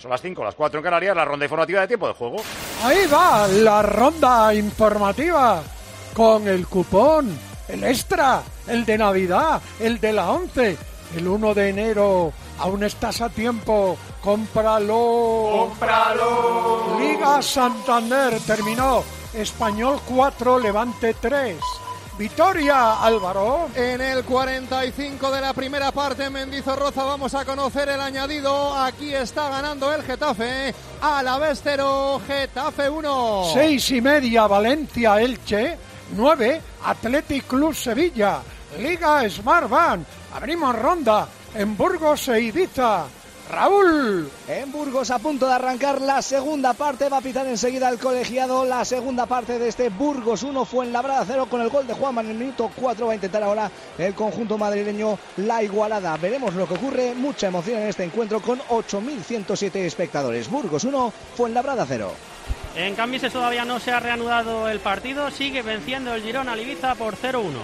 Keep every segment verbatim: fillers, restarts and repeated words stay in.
Son las cinco, las cuatro en Canarias, la ronda informativa de tiempo de juego. Ahí va la ronda informativa con el cupón, el extra, el de Navidad, el de la once, el uno de enero. Aún estás a tiempo, cómpralo. ¡Cómpralo! Liga Santander terminó. Español cuatro, Levante tres. Victoria, Álvaro. En el cuarenta y cinco de la primera parte en Mendizorroza vamos a conocer el añadido. Aquí está ganando el Getafe. Alavés cero, Getafe uno. Seis y media, Valencia, Elche. Nueve, Athletic Club Sevilla. Liga Smartbank. Abrimos ronda en Burgos e Ibiza. Raúl. En Burgos, a punto de arrancar la segunda parte, va a pitar enseguida el colegiado la segunda parte de este Burgos uno, Fuenlabrada cero, con el gol de Juanma en el minuto cuatro. Va a intentar ahora el conjunto madrileño la igualada. Veremos lo que ocurre, mucha emoción en este encuentro con ocho mil ciento siete espectadores. Burgos uno, Fuenlabrada cero. En Cambises todavía no se ha reanudado el partido, sigue venciendo el Girona al Ibiza por cero uno.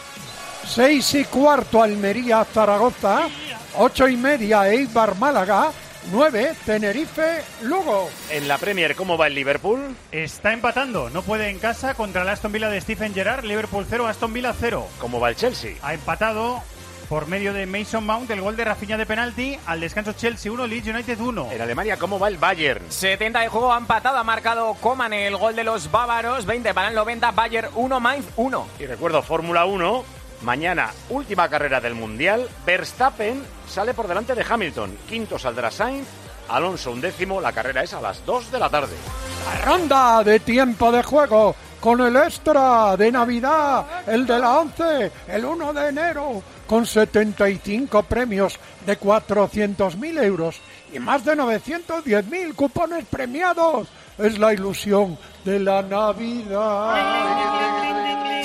Seis y cuarto, Almería, Zaragoza. Ocho y media, Eibar, Málaga. Nueve, Tenerife, Lugo. En la Premier, ¿cómo va el Liverpool? Está empatando, no puede en casa contra el Aston Villa de Steven Gerrard. Liverpool cero, Aston Villa cero. ¿Cómo va el Chelsea? Ha empatado por medio de Mason Mount, el gol de Rafinha de penalti. Al descanso Chelsea uno, Leeds United uno. En Alemania, ¿cómo va el Bayern? setenta de juego, ha empatado, ha marcado Coman el gol de los bávaros. veinte para el noventa, Bayern uno, Mainz uno. Y recuerdo, Fórmula uno, mañana, última carrera del Mundial. Verstappen sale por delante de Hamilton. Quinto saldrá Sainz, Alonso un décimo. La carrera es a las dos de la tarde. La ronda de tiempo de juego con el extra de Navidad, el de la once, el uno de enero, con setenta y cinco premios de cuatrocientos mil euros y más de novecientos diez mil cupones premiados. Es la ilusión de la Navidad.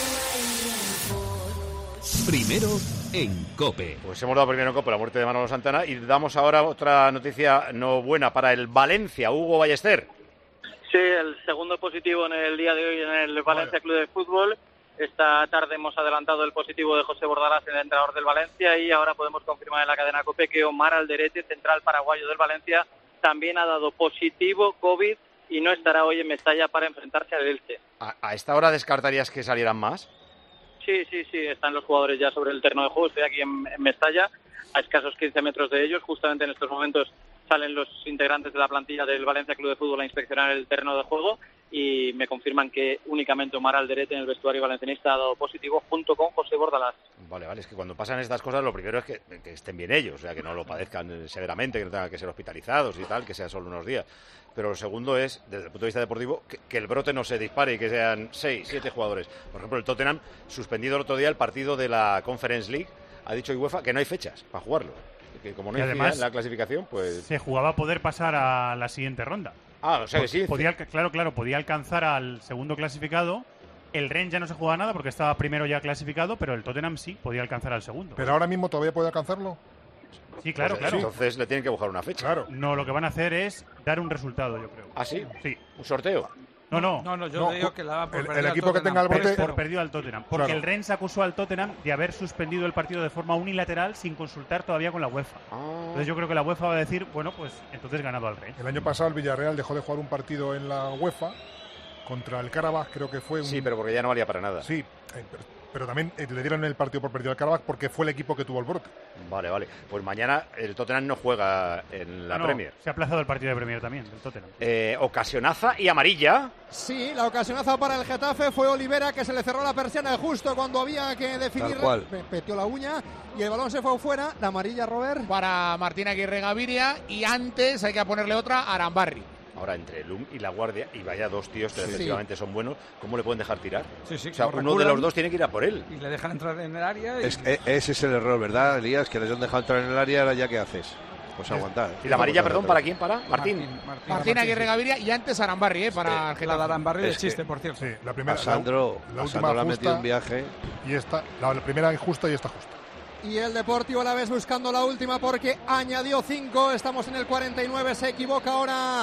Primero en COPE. Pues hemos dado primero en COPE la muerte de Manolo Santana y damos ahora otra noticia no buena para el Valencia. Hugo Ballester. Sí, el segundo positivo en el día de hoy en el Valencia Club de Fútbol. Esta tarde hemos adelantado el positivo de José Bordalás, el entrenador del Valencia, y ahora podemos confirmar en la cadena COPE que Omar Alderete, central paraguayo del Valencia, también ha dado positivo COVID y no estará hoy en Mestalla para enfrentarse al Elche. ¿A, a esta hora descartarías que salieran más? Sí, sí, sí, están los jugadores ya sobre el terreno de juego. Estoy aquí en, en Mestalla, a escasos quince metros de ellos. Justamente en estos momentos salen los integrantes de la plantilla del Valencia Club de Fútbol a inspeccionar el terreno de juego y me confirman que únicamente Omar Alderete en el vestuario valencianista ha dado positivo junto con José Bordalás. Vale, vale, es que cuando pasan estas cosas lo primero es que, que estén bien ellos, o sea, que no lo padezcan severamente, que no tengan que ser hospitalizados y tal, que sea solo unos días. Pero lo segundo es, desde el punto de vista deportivo, que, que el brote no se dispare y que sean seis, siete jugadores. Por ejemplo, el Tottenham, suspendido el otro día el partido de la Conference League, ha dicho UEFA que no hay fechas para jugarlo. Que como no hay además en la clasificación, pues... se jugaba a poder pasar a la siguiente ronda. Ah, o sea que sí. Podía, claro, claro, podía alcanzar al segundo clasificado. El Rennes ya no se juega nada porque estaba primero ya clasificado, pero el Tottenham sí podía alcanzar al segundo. ¿Pero ahora mismo todavía puede alcanzarlo? Sí, claro, pues, claro. Entonces le tienen que buscar una fecha. Claro. No, lo que van a hacer es dar un resultado, yo creo. ¿Ah, sí? Sí. ¿Un sorteo? No, no. No, no, yo No, digo que la por el- perder el al equipo que Tottenham. tenga el brote- Por, por perdido al Tottenham. Porque Claro. el Rennes acusó al Tottenham de haber suspendido el partido de forma unilateral sin consultar todavía con la UEFA. Ah. Entonces yo creo que la UEFA va a decir, bueno, pues entonces ganado al Rennes. El año pasado el Villarreal dejó de jugar un partido en la UEFA contra el Karabaj, creo que fue un... Sí, pero porque ya no valía para nada. Sí, eh, pero, pero también eh, le dieron el partido por perdido al Karabaj porque fue el equipo que tuvo el brote. Vale, vale. Pues mañana el Tottenham no juega en la No, no, Premier. se ha aplazado el partido de Premier también, del Tottenham. Eh, ocasionaza y amarilla. Sí, la ocasionaza para el Getafe fue Olivera, que se le cerró la persiana justo cuando había que definir. Tal cual. Pe- Petió la uña y el balón se fue fuera. La amarilla, Robert. Para Martín Aguirre Gaviria, y antes hay que ponerle otra a Arambarri. Ahora, entre el U M y la Guardia, y vaya dos tíos que defensivamente son buenos, ¿cómo le pueden dejar tirar? Sí, sí, O sea, como uno de reculan los dos tiene que ir a por él. Y le dejan entrar en el área. Y... Es, e- ese es el error, ¿verdad, Elías? Que les han dejado entrar en el área, ahora ya qué haces. Pues aguantar. ¿Y la amarilla, perdón, para quién? ¿Para? Martín. Martín, Martín, Martín Aguirre Gaviria y antes Arambarri, ¿eh? Para Sí, la de Arambarri de es que- chiste, por cierto. Sí, la primera, A Sandro, la, la a última Sandro le ha metido justa un viaje. y esta, la, la primera injusta y esta justa. Y el Deportivo a la vez buscando la última porque añadió cinco. Estamos en el cuarenta y nueve. Se equivoca ahora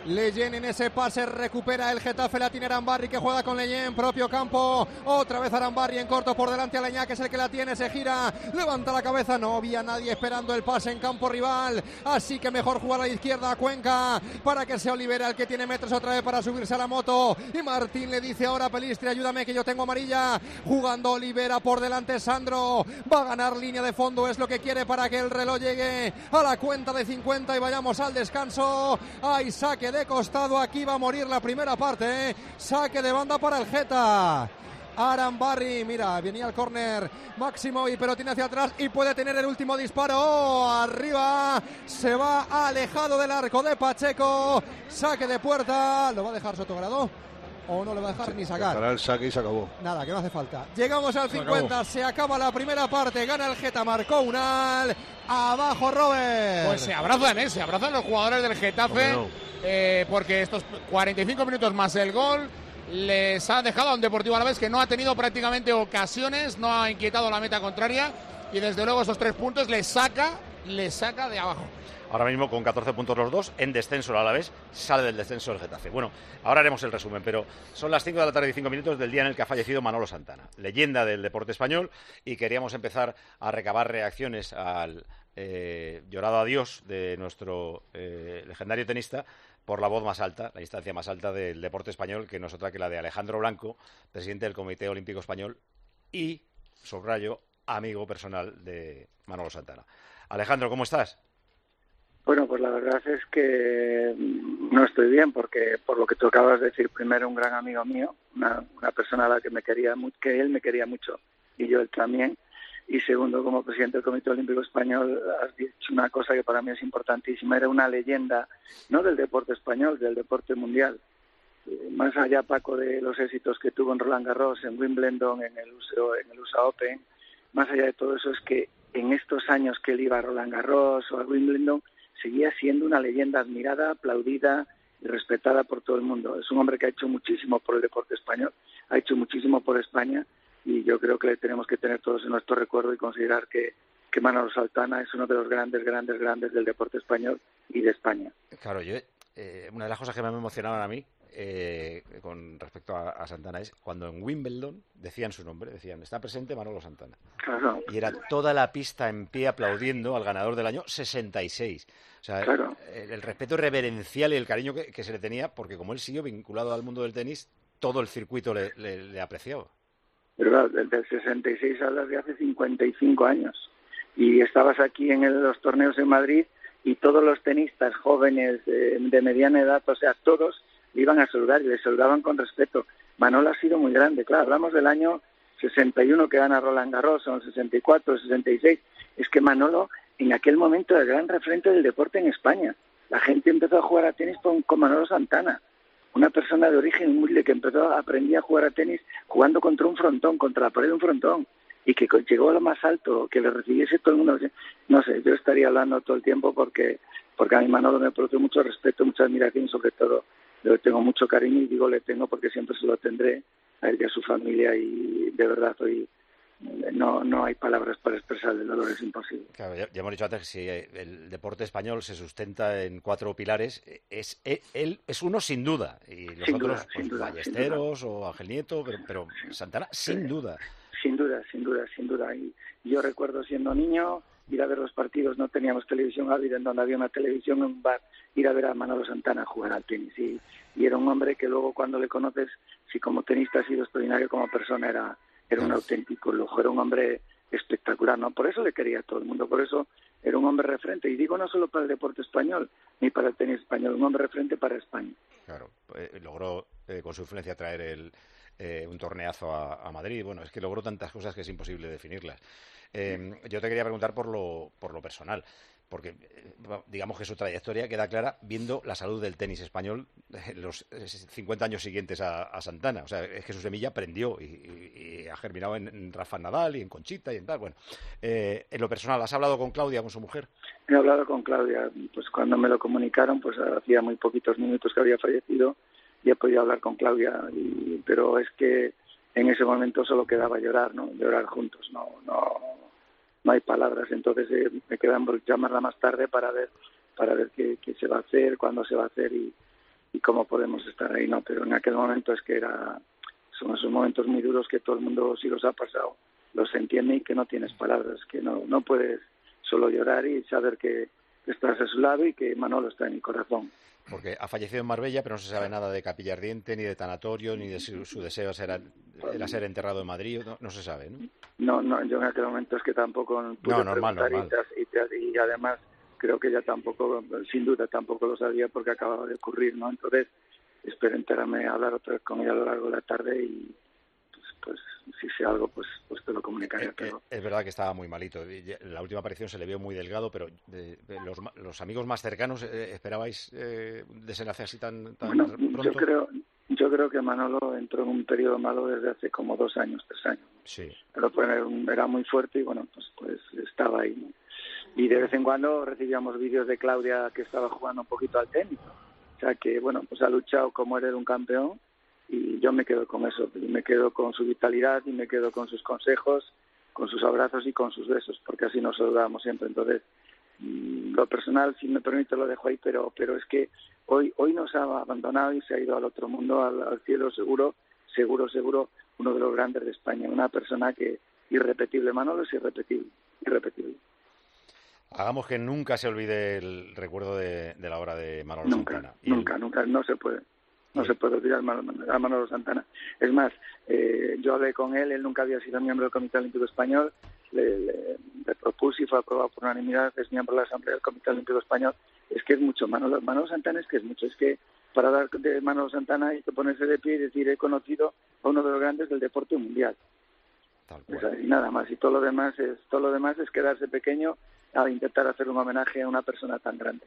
Leyen en ese pase, recupera el Getafe, la tiene Arambarri que juega con Leyen, propio campo, otra vez Arambarri en corto por delante, Aleñá que es el que la tiene, se gira, levanta la cabeza, no había nadie esperando el pase en campo rival, así que mejor jugar a la izquierda a Cuenca para que sea Olivera el que tiene metros otra vez para subirse a la moto, y Martín le dice ahora a Pelistri, ayúdame que yo tengo amarilla, jugando Olivera por delante, Sandro va a ganar línea de fondo, es lo que quiere para que el reloj llegue a la cuenta de cincuenta y vayamos al descanso. Hay saque de costado, aquí va a morir la primera parte, ¿eh? Saque de banda para el Geta. Arambarri, mira, venía al córner Máximo y pero tiene hacia atrás y puede tener el último disparo. Oh, arriba, se va alejado del arco de Pacheco. Saque de puerta, lo va a dejar Sotogrado o no le va a dejar ni sacar. Para el saque y se acabó. Nada, que no hace falta. Llegamos al cincuenta, se, se acaba la primera parte, gana el Geta, marcó Unal. Abajo Robert. Pues se abrazan, ¿eh? Se abrazan los jugadores del Getafe, no? eh, porque estos cuarenta y cinco minutos más el gol les ha dejado a un Deportivo Alavés que no ha tenido prácticamente ocasiones, no ha inquietado la meta contraria y desde luego esos tres puntos les saca, les saca de abajo. Ahora mismo con catorce puntos los dos, en descenso el Alavés, sale del descenso el Getafe. Bueno, ahora haremos el resumen, pero son las cinco de la tarde y cinco minutos del día en el que ha fallecido Manolo Santana, leyenda del deporte español, y queríamos empezar a recabar reacciones al eh, llorado adiós de nuestro eh, legendario tenista por la voz más alta, la instancia más alta del deporte español, que no es otra que la de Alejandro Blanco, presidente del Comité Olímpico Español y, subrayo, amigo personal de Manolo Santana. Alejandro, ¿cómo estás? Bueno, pues la verdad es que no estoy bien porque, por lo que tú acabas de decir, primero un gran amigo mío, una, una persona a la que me quería mucho, que él me quería mucho y yo él también, y segundo, como presidente del Comité Olímpico Español, has dicho una cosa que para mí es importantísima, era una leyenda, no del deporte español, del deporte mundial. Eh, más allá, Paco, de los éxitos que tuvo en Roland Garros, en Wimbledon, en el U S A, en el U S A Open, más allá de todo eso es que en estos años que él iba a Roland Garros o a Wimbledon, seguía siendo una leyenda admirada, aplaudida y respetada por todo el mundo. Es un hombre que ha hecho muchísimo por el deporte español, ha hecho muchísimo por España y yo creo que le tenemos que tener todos en nuestro recuerdo y considerar que, que Manolo Santana es uno de los grandes, grandes, grandes del deporte español y de España. Claro, yo, eh, una de las cosas que me emocionaban a mí eh, con respecto a, a Santana es cuando en Wimbledon decían su nombre, decían, está presente Manolo Santana. Claro. Y era toda la pista en pie aplaudiendo al ganador del año sesenta y seis. O sea, claro. el, el respeto reverencial y el cariño que, que se le tenía, porque como él siguió vinculado al mundo del tenis, todo el circuito le, le, le apreciaba. Pero claro, desde el sesenta y seis hablas de hace cincuenta y cinco años. Y estabas aquí en el, los torneos en Madrid y todos los tenistas jóvenes eh, de mediana edad, o sea, todos le iban a saludar y le saludaban con respeto. Manolo ha sido muy grande, claro, hablamos del año sesenta y uno que gana Roland Garros, o el sesenta y cuatro, el sesenta y seis. Es que Manolo en aquel momento era el gran referente del deporte en España. La gente empezó a jugar a tenis con, con Manolo Santana, una persona de origen humilde que empezó a aprender a jugar a tenis jugando contra un frontón, contra la pared de un frontón, y que llegó a lo más alto, que le recibiese todo el mundo. No sé, yo estaría hablando todo el tiempo porque porque a mi Manolo me produce mucho respeto, mucha admiración, sobre todo le tengo mucho cariño y digo le tengo porque siempre se lo tendré a él y a su familia y de verdad hoy no no hay palabras para expresar el dolor, es imposible. Claro, ya, ya hemos dicho antes que si el deporte español se sustenta en cuatro pilares, es él es uno sin duda y los sin otros duda, pues, sin duda, Ballesteros sin duda. o Ángel Nieto, pero, pero Santana sin sí. duda. Sin duda, sin duda, sin duda. Y yo recuerdo siendo niño ir a ver los partidos, no teníamos televisión ávida, en donde había una televisión en un bar, ir a ver a Manolo Santana jugar al tenis. Y, y era un hombre que luego cuando le conoces, si como tenista ha sido extraordinario, como persona era, era un auténtico lujo, era un hombre espectacular, ¿no? Por eso le quería a todo el mundo, por eso era un hombre referente. Y digo no solo para el deporte español, ni para el tenis español, un hombre referente para España. Claro, eh, logró eh, con su influencia traer el... Eh, un torneazo a, a Madrid. Bueno, es que logró tantas cosas que es imposible definirlas. Eh, yo te quería preguntar por lo, por lo personal, porque eh, digamos que su trayectoria queda clara viendo la salud del tenis español en los cincuenta años siguientes a, a Santana. O sea, es que su semilla prendió y, y, y ha germinado en, en Rafa Nadal y en Conchita y en tal. Bueno, eh, en lo personal, ¿has hablado con Claudia, con su mujer? He hablado con Claudia, pues cuando me lo comunicaron, pues hacía muy poquitos minutos que había fallecido y he podido hablar con Claudia, y, pero es que en ese momento solo quedaba llorar, ¿no? Llorar juntos, no no no hay palabras. Entonces eh, me quedan por llamarla más tarde para ver para ver qué, qué se va a hacer, cuándo se va a hacer y, y cómo podemos estar ahí, ¿no? Pero en aquel momento es que era, son esos momentos muy duros que todo el mundo, si los ha pasado, los entiende y que no tienes palabras, que no, no puedes solo llorar y saber que estás a su lado y que Manolo está en mi corazón. Porque ha fallecido en Marbella, pero no se sabe nada de capilla ardiente, ni de tanatorio, ni de su, su deseo era, era ser enterrado en Madrid, no, no se sabe, ¿no? No, no, yo en aquel momento es que tampoco pude no, normal, preguntar normal. Y, te, y además creo que ella tampoco, sin duda tampoco lo sabía porque acababa de ocurrir, ¿no? Entonces espero enterarme a hablar otra vez con ella a lo largo de la tarde y pues, pues si sé algo, pues, pues te lo comunicaré. Eh, pero... eh, es verdad que estaba muy malito. En la última aparición se le vio muy delgado, pero de, de los, los amigos más cercanos, eh, ¿esperabais eh, un desenlace así tan, tan bueno, pronto? Yo creo, yo creo que Manolo entró en un periodo malo desde hace como dos años, tres años. Sí. Pero pues, era muy fuerte y bueno, pues, pues estaba ahí, ¿no? Y de vez en cuando recibíamos vídeos de Claudia que estaba jugando un poquito al tenis. O sea que, bueno, pues ha luchado como era un campeón y yo me quedo con eso. Y me quedo con su vitalidad y me quedo con sus consejos, con sus abrazos y con sus besos, porque así nos saludamos siempre. Entonces, mmm, lo personal, si me permite, lo dejo ahí, pero pero es que hoy hoy nos ha abandonado y se ha ido al otro mundo, al, al cielo seguro, seguro, seguro, uno de los grandes de España. Una persona que, irrepetible, Manolo es irrepetible, irrepetible. Hagamos que nunca se olvide el recuerdo de, de la obra de Manolo nunca, Santana. Nunca, el... nunca, no se puede. No sí. se puede olvidar a Manolo Santana. Es más, eh, yo hablé con él, él nunca había sido miembro del Comité Olímpico Español, le, le, le propuse y fue aprobado por unanimidad, es miembro de la Asamblea del Comité Olímpico Español. Es que es mucho, Manolo, Manolo Santana es que es mucho, es que para hablar de Manolo Santana hay que ponerse de pie y decir, he conocido a uno de los grandes del deporte mundial. Tal cual. O sea, y nada más, y todo lo demás es todo lo demás es quedarse pequeño a intentar hacer un homenaje a una persona tan grande.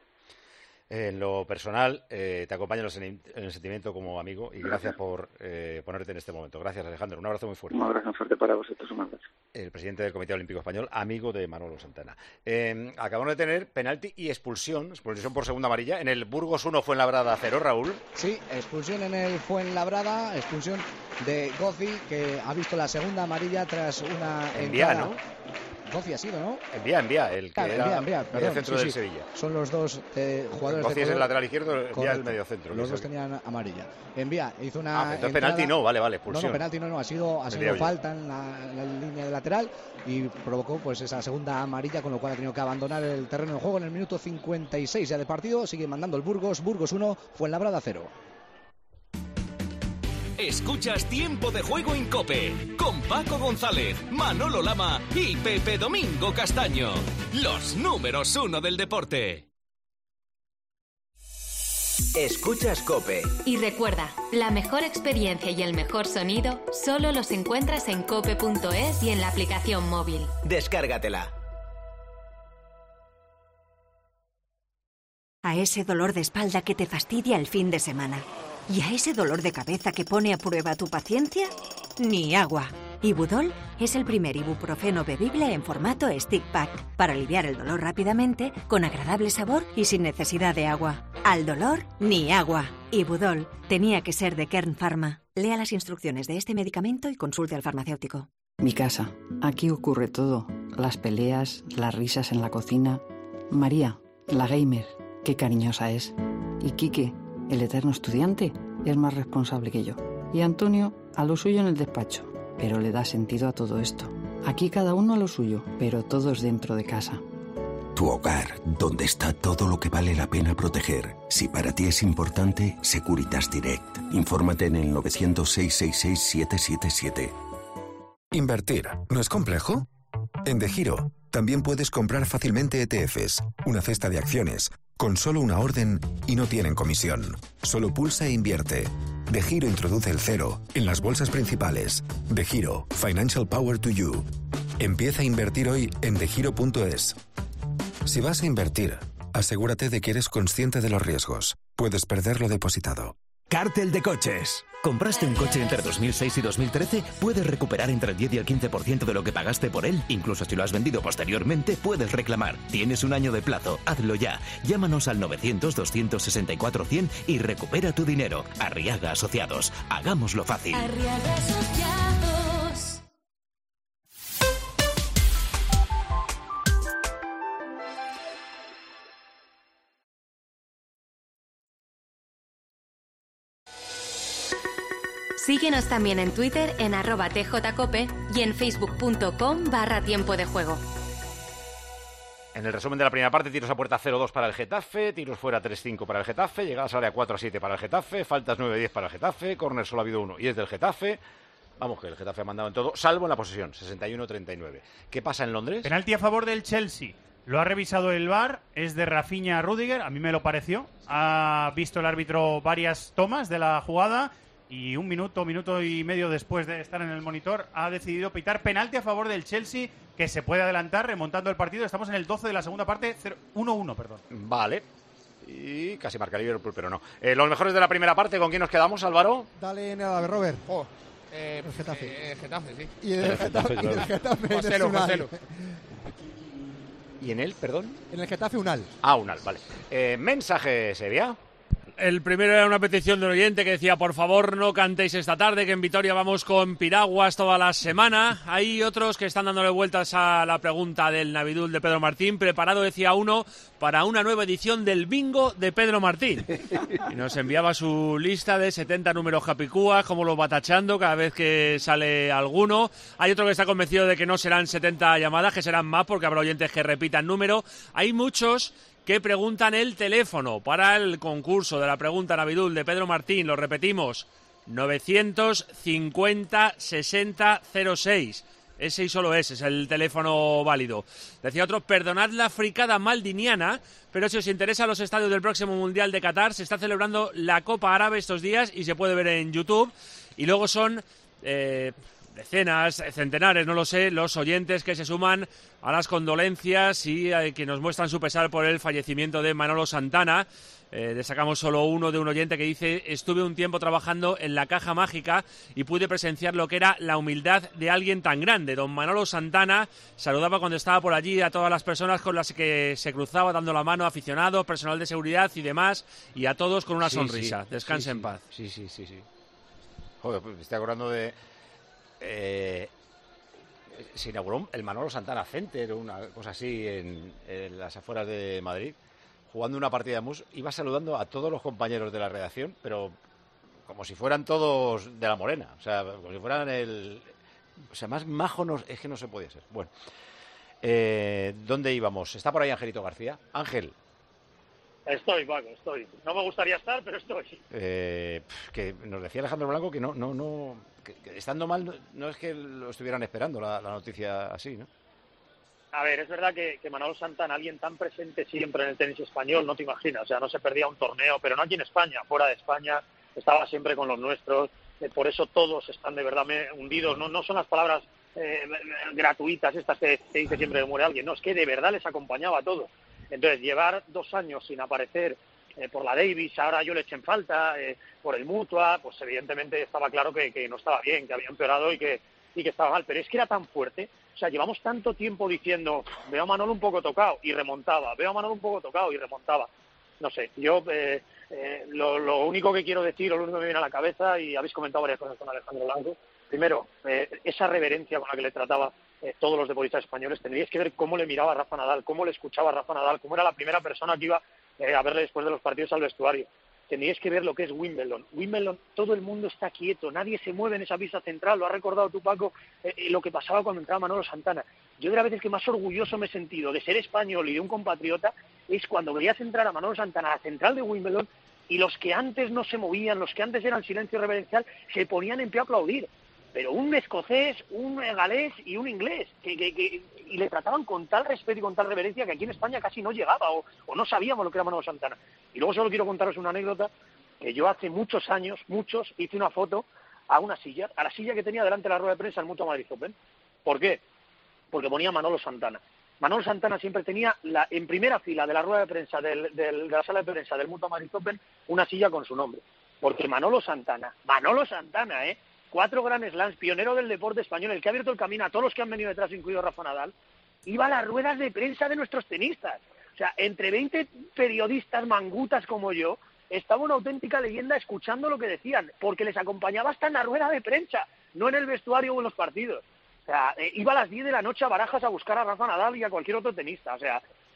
En lo personal, eh, te acompaño en el sentimiento como amigo y gracias, gracias por eh, ponerte en este momento. Gracias, Alejandro. Un abrazo muy fuerte. Un abrazo fuerte para vosotros. Un abrazo. El presidente del Comité Olímpico Español, amigo de Manolo Santana. Eh, acabamos de tener penalti y expulsión, expulsión por segunda amarilla, en el Burgos uno Fuenlabrada cero, Raúl. Sí, expulsión en el Fuenlabrada, expulsión de Gozzi, que ha visto la segunda amarilla tras una enviada, entrada. ¿no? Gozzi ha sido, ¿no? Envía, envía, el que claro, era envía, envía, perdón, el centro sí, del sí. Sevilla. Son los dos eh, jugadores Gozzi de es color... el lateral izquierdo, envía Correcto. el medio centro. Los dos tenían amarilla. Envía, hizo una Ah, entonces entrada... penalti no, vale, vale, expulsión. No, no, penalti no, no, ha sido, ha sido falta en la, en la línea de lateral y provocó pues esa segunda amarilla, con lo cual ha tenido que abandonar el terreno de juego en el minuto cincuenta y seis ya de partido. Sigue mandando el Burgos, Burgos uno, Fuenlabrada cero. Escuchas Tiempo de Juego en COPE con Paco González, Manolo Lama y Pepe Domingo Castaño, los números uno del deporte. Escuchas COPE. Y recuerda, la mejor experiencia y el mejor sonido solo los encuentras en cope punto es y en la aplicación móvil. Descárgatela. A ese dolor de espalda que te fastidia el fin de semana. ¿Y a ese dolor de cabeza que pone a prueba tu paciencia? Ni agua. Ibudol es el primer ibuprofeno bebible en formato stick pack para aliviar el dolor rápidamente, con agradable sabor y sin necesidad de agua. Al dolor, ni agua. Ibudol tenía que ser de Kern Pharma. Lea las instrucciones de este medicamento y consulte al farmacéutico. Mi casa. Aquí ocurre todo. Las peleas, las risas en la cocina. María, la gamer, qué cariñosa es. Y Quique, el eterno estudiante, es más responsable que yo. Y Antonio, a lo suyo en el despacho, pero le da sentido a todo esto. Aquí cada uno a lo suyo, pero todos dentro de casa. Tu hogar, donde está todo lo que vale la pena proteger. Si para ti es importante, Securitas Direct. Infórmate en el novecientos, seiscientos sesenta y seis, siete siete siete. ¿Invertir no es complejo? En DEGIRO también puedes comprar fácilmente E T Fs, una cesta de acciones, con solo una orden y no tienen comisión. Solo pulsa e invierte. DEGIRO introduce el cero en las bolsas principales. DEGIRO, Financial Power to You. Empieza a invertir hoy en degiro punto es. Si vas a invertir, asegúrate de que eres consciente de los riesgos. Puedes perder lo depositado. Cártel de coches. ¿Compraste un coche entre dos mil seis y dos mil trece? Puedes recuperar entre el diez y el quince por ciento de lo que pagaste por él. Incluso si lo has vendido posteriormente, puedes reclamar. Tienes un año de plazo. Hazlo ya. Llámanos al novecientos, doscientos sesenta y cuatro, cien y recupera tu dinero. Arriaga Asociados. Hagámoslo fácil. Arriaga Asociados. Síguenos también en Twitter en arroba tjcope y en facebook.com barra tiempo de juego. En el resumen de la primera parte, tiros a puerta cero dos para el Getafe, tiros fuera tres cinco para el Getafe, llegadas a área cuatro a siete para el Getafe, faltas nueve diez para el Getafe, córner solo ha habido uno y es del Getafe. Vamos, que el Getafe ha mandado en todo, salvo en la posesión, sesenta y uno treinta y nueve. ¿Qué pasa en Londres? Penalti a favor del Chelsea. Lo ha revisado el V A R, es de Rafinha Rüdiger, a mí me lo pareció. Ha visto el árbitro varias tomas de la jugada y un minuto, minuto y medio después de estar en el monitor ha decidido pitar penalti a favor del Chelsea, que se puede adelantar remontando el partido. Estamos en el doce de la segunda parte, uno uno, perdón. Vale. Y casi marca el Liverpool, pero no. Eh, los mejores de la primera parte, ¿con quién nos quedamos, Álvaro? Dale nada, Robert. Oh, eh, el Getafe. Eh, Getafe, sí. Y el Getafe, y el Getafe Joselo, Joselo. ¿Y en él, perdón? En el Getafe Unal. Ah, Unal, vale. Eh, mensaje, Sevilla. El primero era una petición de un oyente que decía, por favor no cantéis esta tarde, que en Vitoria vamos con piraguas toda la semana. Hay otros que están dándole vueltas a la pregunta del Navidul de Pedro Martín. Preparado, decía uno, para una nueva edición del bingo de Pedro Martín. Y nos enviaba su lista de setenta números japicúas, como los va tachando cada vez que sale alguno. Hay otro que está convencido de que no serán setenta llamadas, que serán más, porque habrá oyentes que repitan número. Hay muchos que preguntan el teléfono para el concurso de la pregunta Navidul de Pedro Martín. Lo repetimos, novecientos cincuenta sesenta cero seis. Ese y solo ese es el teléfono válido. Decía otro, perdonad la fricada maldiniana, pero si os interesa los estadios del próximo Mundial de Qatar, se está celebrando la Copa Árabe estos días y se puede ver en YouTube. Y luego son Eh, decenas, centenares, no lo sé, los oyentes que se suman a las condolencias y eh, que nos muestran su pesar por el fallecimiento de Manolo Santana. Eh, destacamos solo uno de un oyente que dice: estuve un tiempo trabajando en la Caja Mágica y pude presenciar lo que era la humildad de alguien tan grande. Don Manolo Santana saludaba cuando estaba por allí a todas las personas con las que se cruzaba, dando la mano a aficionados, personal de seguridad y demás, y a todos con una sí, sonrisa. Sí, Descanse sí, en sí. paz. Sí, sí, sí, sí. Joder, pues me estoy acordando de... Eh, se inauguró el Manolo Santana Center o una cosa así en, en las afueras de Madrid, jugando una partida de mus. Iba saludando a todos los compañeros de la redacción, pero como si fueran todos de la Morena, o sea, como si fueran el... O sea, más majo no, es que no se podía ser. Bueno, eh, ¿dónde íbamos? Está por ahí Angelito García. Ángel. Estoy, Paco, estoy. No me gustaría estar, pero estoy. Eh, que nos decía Alejandro Blanco que no, no, no, que, que estando mal no, no es que lo estuvieran esperando la, la noticia así, ¿no? A ver, es verdad que, que Manolo Santana, alguien tan presente siempre en el tenis español, no te imaginas, o sea, no se perdía un torneo, pero no aquí en España, fuera de España, estaba siempre con los nuestros, eh, por eso todos están de verdad hundidos, no, no son las palabras eh, gratuitas estas que te dice siempre que muere alguien, no, es que de verdad les acompañaba a todos. Entonces, llevar dos años sin aparecer eh, por la Davis, ahora yo le eché en falta, eh, por el Mutua, pues evidentemente estaba claro que, que no estaba bien, que había empeorado y que, y que estaba mal. Pero es que era tan fuerte, o sea, llevamos tanto tiempo diciendo, veo a Manolo un poco tocado y remontaba, veo a Manolo un poco tocado y remontaba. No sé, yo eh, eh, lo, lo único que quiero decir, o lo único que me viene a la cabeza, y habéis comentado varias cosas con Alejandro Blanco, primero, eh, esa reverencia con la que le trataba Eh, todos los deportistas españoles, tendríais que ver cómo le miraba a Rafa Nadal, cómo le escuchaba a Rafa Nadal, cómo era la primera persona que iba eh, a verle después de los partidos al vestuario. Tendríais que ver lo que es Wimbledon. Wimbledon, todo el mundo está quieto, nadie se mueve en esa pista central, lo ha recordado tú, Paco, eh, eh, lo que pasaba cuando entraba Manolo Santana. Yo de las veces que más orgulloso me he sentido de ser español y de un compatriota es cuando veías entrar a Manolo Santana a la central de Wimbledon y los que antes no se movían, los que antes eran silencio reverencial, se ponían en pie a aplaudir. Pero un escocés, un galés y un inglés, que, que, que, y le trataban con tal respeto y con tal reverencia que aquí en España casi no llegaba o, o no sabíamos lo que era Manolo Santana. Y luego solo quiero contaros una anécdota, que yo hace muchos años, muchos, hice una foto a una silla, a la silla que tenía delante de la rueda de prensa del Mutua Madrid Open. ¿Por qué? Porque ponía Manolo Santana. Manolo Santana siempre tenía la, en primera fila de la rueda de prensa del, del, de la sala de prensa del Mutua Madrid Open una silla con su nombre. Porque Manolo Santana, Manolo Santana, ¿eh? Cuatro Grand Slams, pionero del deporte español, el que ha abierto el camino a todos los que han venido detrás, incluido Rafa Nadal, iba a las ruedas de prensa de nuestros tenistas. O sea, entre veinte periodistas mangutas como yo, estaba una auténtica leyenda escuchando lo que decían, porque les acompañaba hasta en la rueda de prensa, no en el vestuario o en los partidos. O sea, eh, iba a las diez de la noche a Barajas a buscar a Rafa Nadal y a cualquier otro tenista. O sea,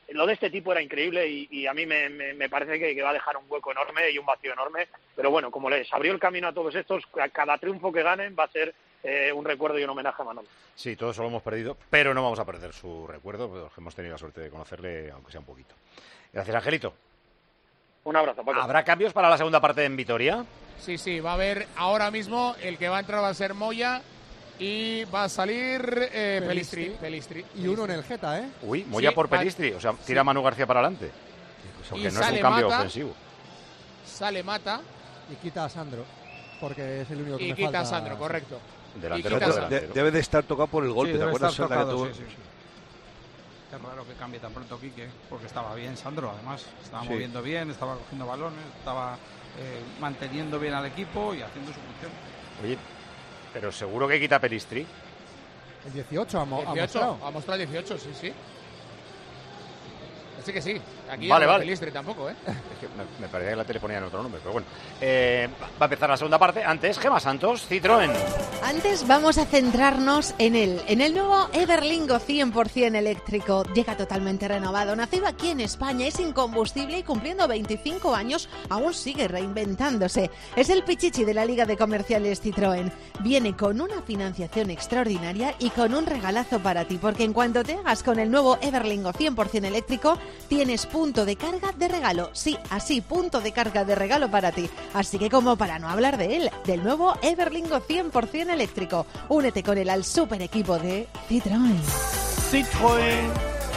lo de este tipo era increíble y, y a mí me, me, me parece que, que va a dejar un hueco enorme y un vacío enorme, pero bueno, como les abrió el camino a todos estos, cada triunfo que ganen va a ser eh, un recuerdo y un homenaje a Manolo. Sí, todos lo hemos perdido, pero no vamos a perder su recuerdo, porque hemos tenido la suerte de conocerle, aunque sea un poquito. Gracias, Angelito. Un abrazo, Paco. ¿Habrá cambios para la segunda parte en Vitoria? Sí, sí, va a haber ahora mismo, el que va a entrar va a ser Moya y va a salir eh, Pelistri. Pelistri. Y uno en el Geta, ¿eh? Uy, Moya Sí, por va- Pelistri, o sea, tira sí. Manu García para adelante. Porque Y no es un sale cambio Mata. ofensivo. Sale Mata Y quita a Sandro, porque es el único que y me quita falta. a Sandro, correcto. Delantero, Y quita a otro Sandro. De- debe de estar tocado por el golpe, Sí, ¿te debe acuerdas? estar Sandra, que tocado, tuvo- sí, sí, sí. Es raro que cambie tan pronto Quique, porque estaba bien Sandro, además. Estaba Sí. moviendo bien, estaba cogiendo balones, estaba eh, manteniendo bien al equipo y haciendo su función. Oye, pero seguro que quita Pelistri. El dieciocho ha, mo- ha dieciocho, mostrado. ha mostrado dieciocho, sí, sí. Así que sí. Aquí Vale, no vale. Pelistri tampoco, ¿eh? Es que me, me parecía que la tele ponía en otro nombre, pero bueno. Eh, va a empezar la segunda parte. Antes, Gemma Santos, Citroën. Antes vamos a centrarnos en él, en el nuevo Everlingo cien por ciento eléctrico. Llega totalmente renovado, nacido aquí en España, es incombustible y cumpliendo veinticinco años aún sigue reinventándose. Es el pichichi de la Liga de Comerciales Citroën. Viene con una financiación extraordinaria y con un regalazo para ti, porque en cuanto te hagas con el nuevo Everlingo cien por ciento eléctrico, tienes punto de carga de regalo. Sí, así, punto de carga de regalo para ti. Así que como para no hablar de él, del nuevo Everlingo cien por ciento eléctrico, únete con él al super equipo de Citroën. Citroën.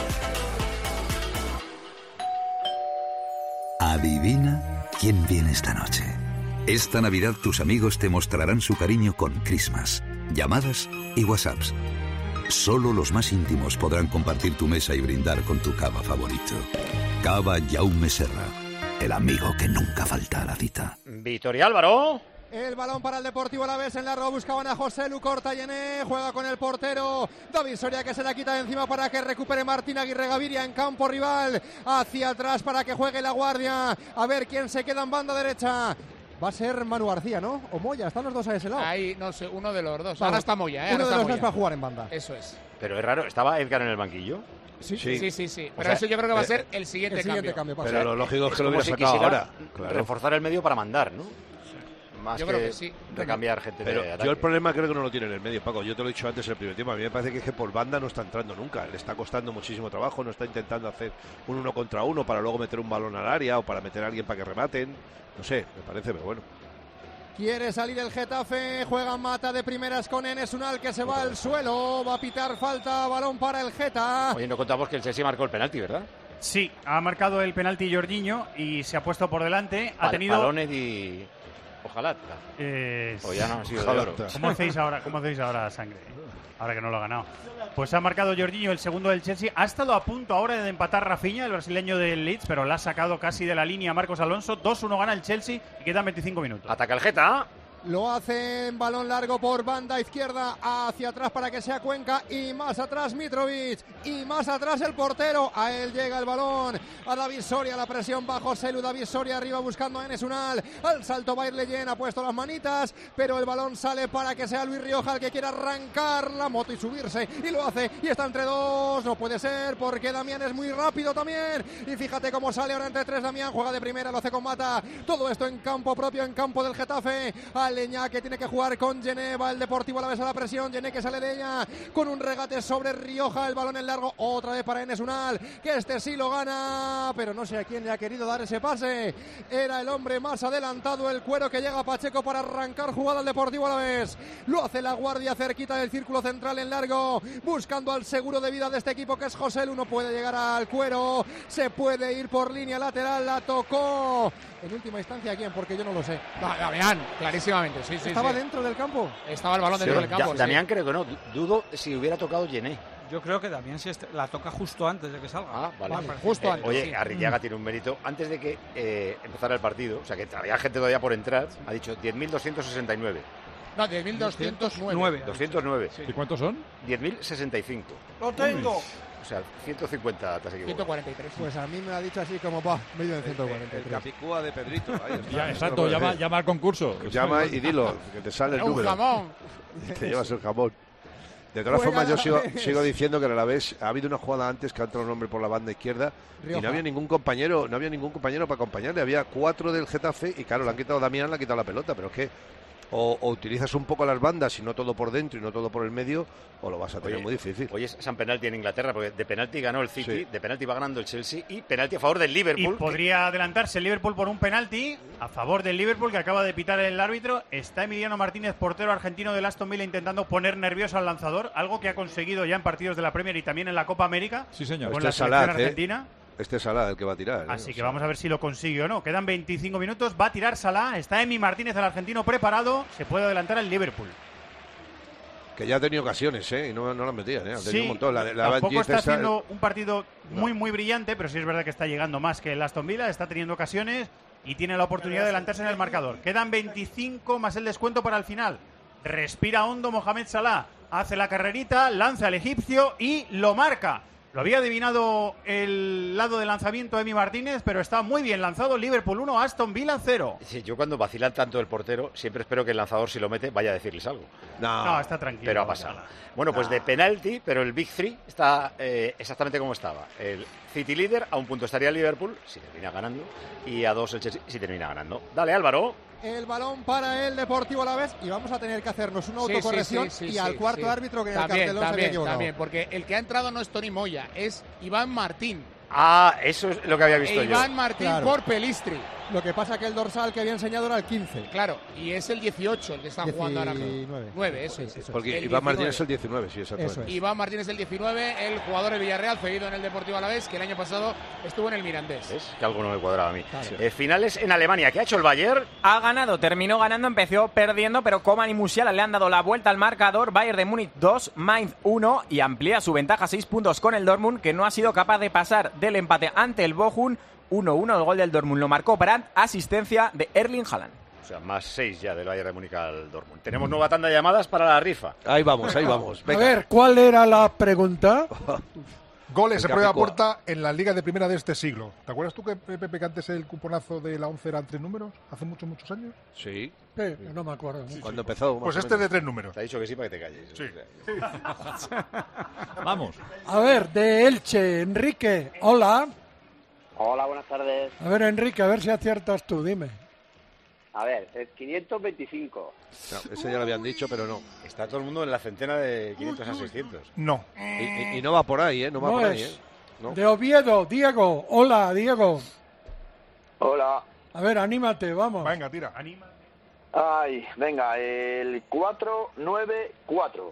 Adivina quién viene esta noche. Esta Navidad tus amigos te mostrarán su cariño con Christmas, llamadas y WhatsApps. Solo los más íntimos podrán compartir tu mesa y brindar con tu cava favorito. Cava Jaume Serra, el amigo que nunca falta a la cita. Vitoria, Álvaro. El balón para el Deportivo Alavés en largo, buscaban a José Lu, corta Yené, juega con el portero David Soria, que se la quita de encima para que recupere Martín Aguirre Gaviria en campo rival, hacia atrás para que juegue La Guardia, a ver quién se queda en banda derecha. Va a ser Manu García, ¿no? O Moya, están los dos a ese lado. Ahí, no sé, uno de los dos. Vamos, Ahora está Moya, ¿eh? Uno Ahora de está los Moya. dos va a jugar en banda. Eso es. Pero es raro, ¿estaba Edgar en el banquillo? Sí, sí, sí. sí, sí. O Pero sea, eso yo creo que va a eh, ser el siguiente, el siguiente cambio. cambio. Pero lo lógico es que lo como hubiera si sacado quisiera ahora. Claro. reforzar el medio para mandar, ¿no? Más Yo que, creo que sí. recambiar gente Pero de yo ataque. el problema creo que no lo tiene en el medio, Paco. Yo te lo he dicho antes en el primer tiempo. A mí me parece que es que por banda no está entrando nunca. Le está costando muchísimo trabajo. No está intentando hacer un uno contra uno para luego meter un balón al área o para meter a alguien para que rematen. No sé, me parece, pero bueno. Quiere salir el Getafe, juega Mata de primeras con Enes Unal, que se va al suelo, va a pitar falta, balón para el Geta. Oye, no contamos que el Chelsea marcó el penalti, ¿verdad? Sí, ha marcado el penalti Jorginho y se ha puesto por delante. Ha Pal- tenido. Balones y... Ojalá. Eh, O ya no ha sido de Ojalá. oro. ¿Cómo hacéis ahora, cómo hacéis ahora sangre? Ahora que no lo ha ganado. Pues ha marcado Jorginho el segundo del Chelsea. Ha estado a punto ahora de empatar Rafinha, el brasileño del Leeds, pero la ha sacado casi de la línea Marcos Alonso. dos uno gana el Chelsea y quedan veinticinco minutos. Ataca el Geta. Lo hace en balón largo por banda izquierda, hacia atrás para que sea Cuenca y más atrás Mitrovic y más atrás el portero. A él llega el balón, a David Soria, la presión bajo Selu, David Soria arriba buscando a Enes Unal, al salto va a ir Leyen, ha puesto las manitas, pero el balón sale para que sea Luis Rioja el que quiera arrancar la moto y subirse, y lo hace, y está entre dos, no puede ser porque Damián es muy rápido también, y fíjate cómo sale ahora entre tres Damián, juega de primera, lo hace con Mata, todo esto en campo propio, en campo del Getafe, Leña que tiene que jugar con Geneva, el Deportivo Alavés a la presión, Gené que sale de ella con un regate sobre Rioja, el balón en largo otra vez para Enes Unal, que este sí lo gana, pero no sé a quién le ha querido dar ese pase, era el hombre más adelantado, el cuero que llega Pacheco para arrancar jugada al Deportivo Alavés, lo hace La Guardia cerquita del círculo central en largo, buscando al seguro de vida de este equipo que es José Lu, no puede llegar al cuero, se puede ir por línea lateral, la tocó en última instancia a quién, porque yo no lo sé. No, Damián, clarísimamente, sí, sí. ¿Estaba sí. dentro del campo? Estaba el balón Sí, dentro del campo. Ya- sí. Damián creo que no. Dudo si hubiera tocado Gené. Yo creo que Damián si este- la toca justo antes de que salga. Ah, vale. Vale, justo Eh, antes. Oye, sí. Arrillaga tiene un mérito. Antes de que eh, empezara el partido, o sea que había gente todavía por entrar, ha dicho diez mil doscientos sesenta y nueve. No, diez mil doscientos nueve. Nueve. doscientos nueve. ¿Y cuántos son? diez mil sesenta y cinco. ¡Lo tengo! O sea, ciento cincuenta te has equivocado. ciento cuarenta y tres. Pues a mí me ha dicho así como, va, medio de ciento cuarenta y El tres. capicúa de Pedrito. Ahí está. Ya, Eso exacto, lo puedes llama, decir. llama al concurso. Llama y dilo, que te sale el Un número. jamón. Te llevas el jamón. De todas Juega formas, yo sigo, Alavés. sigo diciendo que el Alavés ha habido una jugada antes que ha entrado un hombre por la banda izquierda Rioja. y no había ningún compañero, no había ningún compañero para acompañarle. Había cuatro del Getafe y claro, le han quitado a Damián, le han quitado la pelota, pero es que o, o utilizas un poco las bandas y no todo por dentro y no todo por el medio, o lo vas a tener Oye, muy difícil. Hoy es San Penalti en Inglaterra, porque de penalti ganó el City, Sí. de penalti va ganando el Chelsea y penalti a favor del Y Liverpool. podría adelantarse el Liverpool por un penalti a favor del Liverpool que acaba de pitar el árbitro. Está Emiliano Martínez, portero argentino del Aston Villa, intentando poner nervioso al lanzador, algo que ha conseguido ya en partidos de la Premier y también en la Copa América. Sí, señor. Con Este la es selección Salah, ¿eh? argentina. Este es Salah el que va a tirar. ¿eh? Así O que sea, vamos a ver si lo consigue o no. Quedan veinticinco minutos, va a tirar Salah, está Emi Martínez, el argentino, preparado, se puede adelantar al Liverpool. Que ya ha tenido ocasiones, ¿eh? Y no, no las metían, ¿eh? Ha tenido Sí, un montón. La, la tampoco Banquise está esa- haciendo un partido No. muy, muy brillante, pero sí es verdad que está llegando más que el Aston Villa, está teniendo ocasiones y tiene la oportunidad de adelantarse en el marcador. Quedan veinticinco más el descuento para el final. Respira hondo Mohamed Salah, hace la carrerita, lanza al egipcio y lo marca. Lo había adivinado el lado de lanzamiento Emi Martínez, pero está muy bien lanzado. Liverpool uno, Aston Villa cero. Sí, yo cuando vacilan tanto el portero, siempre espero que el lanzador, si lo mete, vaya a decirles algo. No, No, está tranquilo. Pero ha pasado. Bueno, pues de penalti, pero el Big Three está eh, exactamente como estaba. El City líder, a un punto estaría el Liverpool, si termina ganando, y a dos el Chelsea, si termina ganando. Dale, Álvaro. El balón para el Deportivo Alavés y vamos a tener que hacernos una Sí, sí, autocorrección sí, sí, y sí, al cuarto sí. árbitro que en el También, cartelón se había también, equivocado. también, porque el que ha entrado no es Tony Moya, es Iván Martín. Ah, eso es lo que había visto E Iván yo. Martín Claro. por Pelistri. Lo que pasa que el dorsal que había enseñado era el quince. Claro, y es el dieciocho el que está jugando ahora mismo. diecinueve. nueve, eso Sí, es. eso es. Porque El Iván Martínez diecinueve. es el diecinueve, sí, exactamente. Eso es. Iván Martínez el diecinueve, el jugador de Villarreal, cedido en el Deportivo Alavés, que el año pasado estuvo en el Mirandés. ¿Ves? Que algo no me cuadraba a mí. Claro. Eh, finales en Alemania. ¿Qué ha hecho el Bayern? Ha ganado, terminó ganando, empezó perdiendo, pero Coman y Musiala le han dado la vuelta al marcador. Bayern de Múnich dos, Mainz uno y amplía su ventaja a seis puntos con el Dortmund, que no ha sido capaz de pasar del empate ante el Bochum. uno uno, el gol del Dortmund lo marcó Brandt, asistencia de Erling Haaland. O sea, más seis ya del Bayern de Múnich al Dortmund. Tenemos nueva tanda de llamadas para la rifa. Ahí vamos, ahí vamos. A Venga. ver, ¿cuál era la pregunta? Goles El se prueba a Capicúa. puerta en las ligas de primera de este siglo. ¿Te acuerdas tú que, Pepe, que antes el cuponazo de la once eran tres números? Hace muchos, muchos años. Sí. Eh, no me acuerdo. mucho. Cuando empezó. más Pues o este es de menos. tres números. Te ha dicho que sí para que te calles. Sí. Vamos. A ver, de Elche, Enrique, hola. Hola, buenas tardes. A ver, Enrique, a ver si aciertas tú, dime. A ver, el quinientos veinticinco. No, ese ya lo habían dicho, pero no. Está todo el mundo en la centena de quinientos a seiscientos. No. Y, y- y no va por ahí, ¿eh? No va No por ahí, es. ¿eh? No. De Oviedo, Diego, hola, Diego. Hola. A ver, anímate, vamos. Venga, tira. Ay, venga, el cuatro nueve cuatro.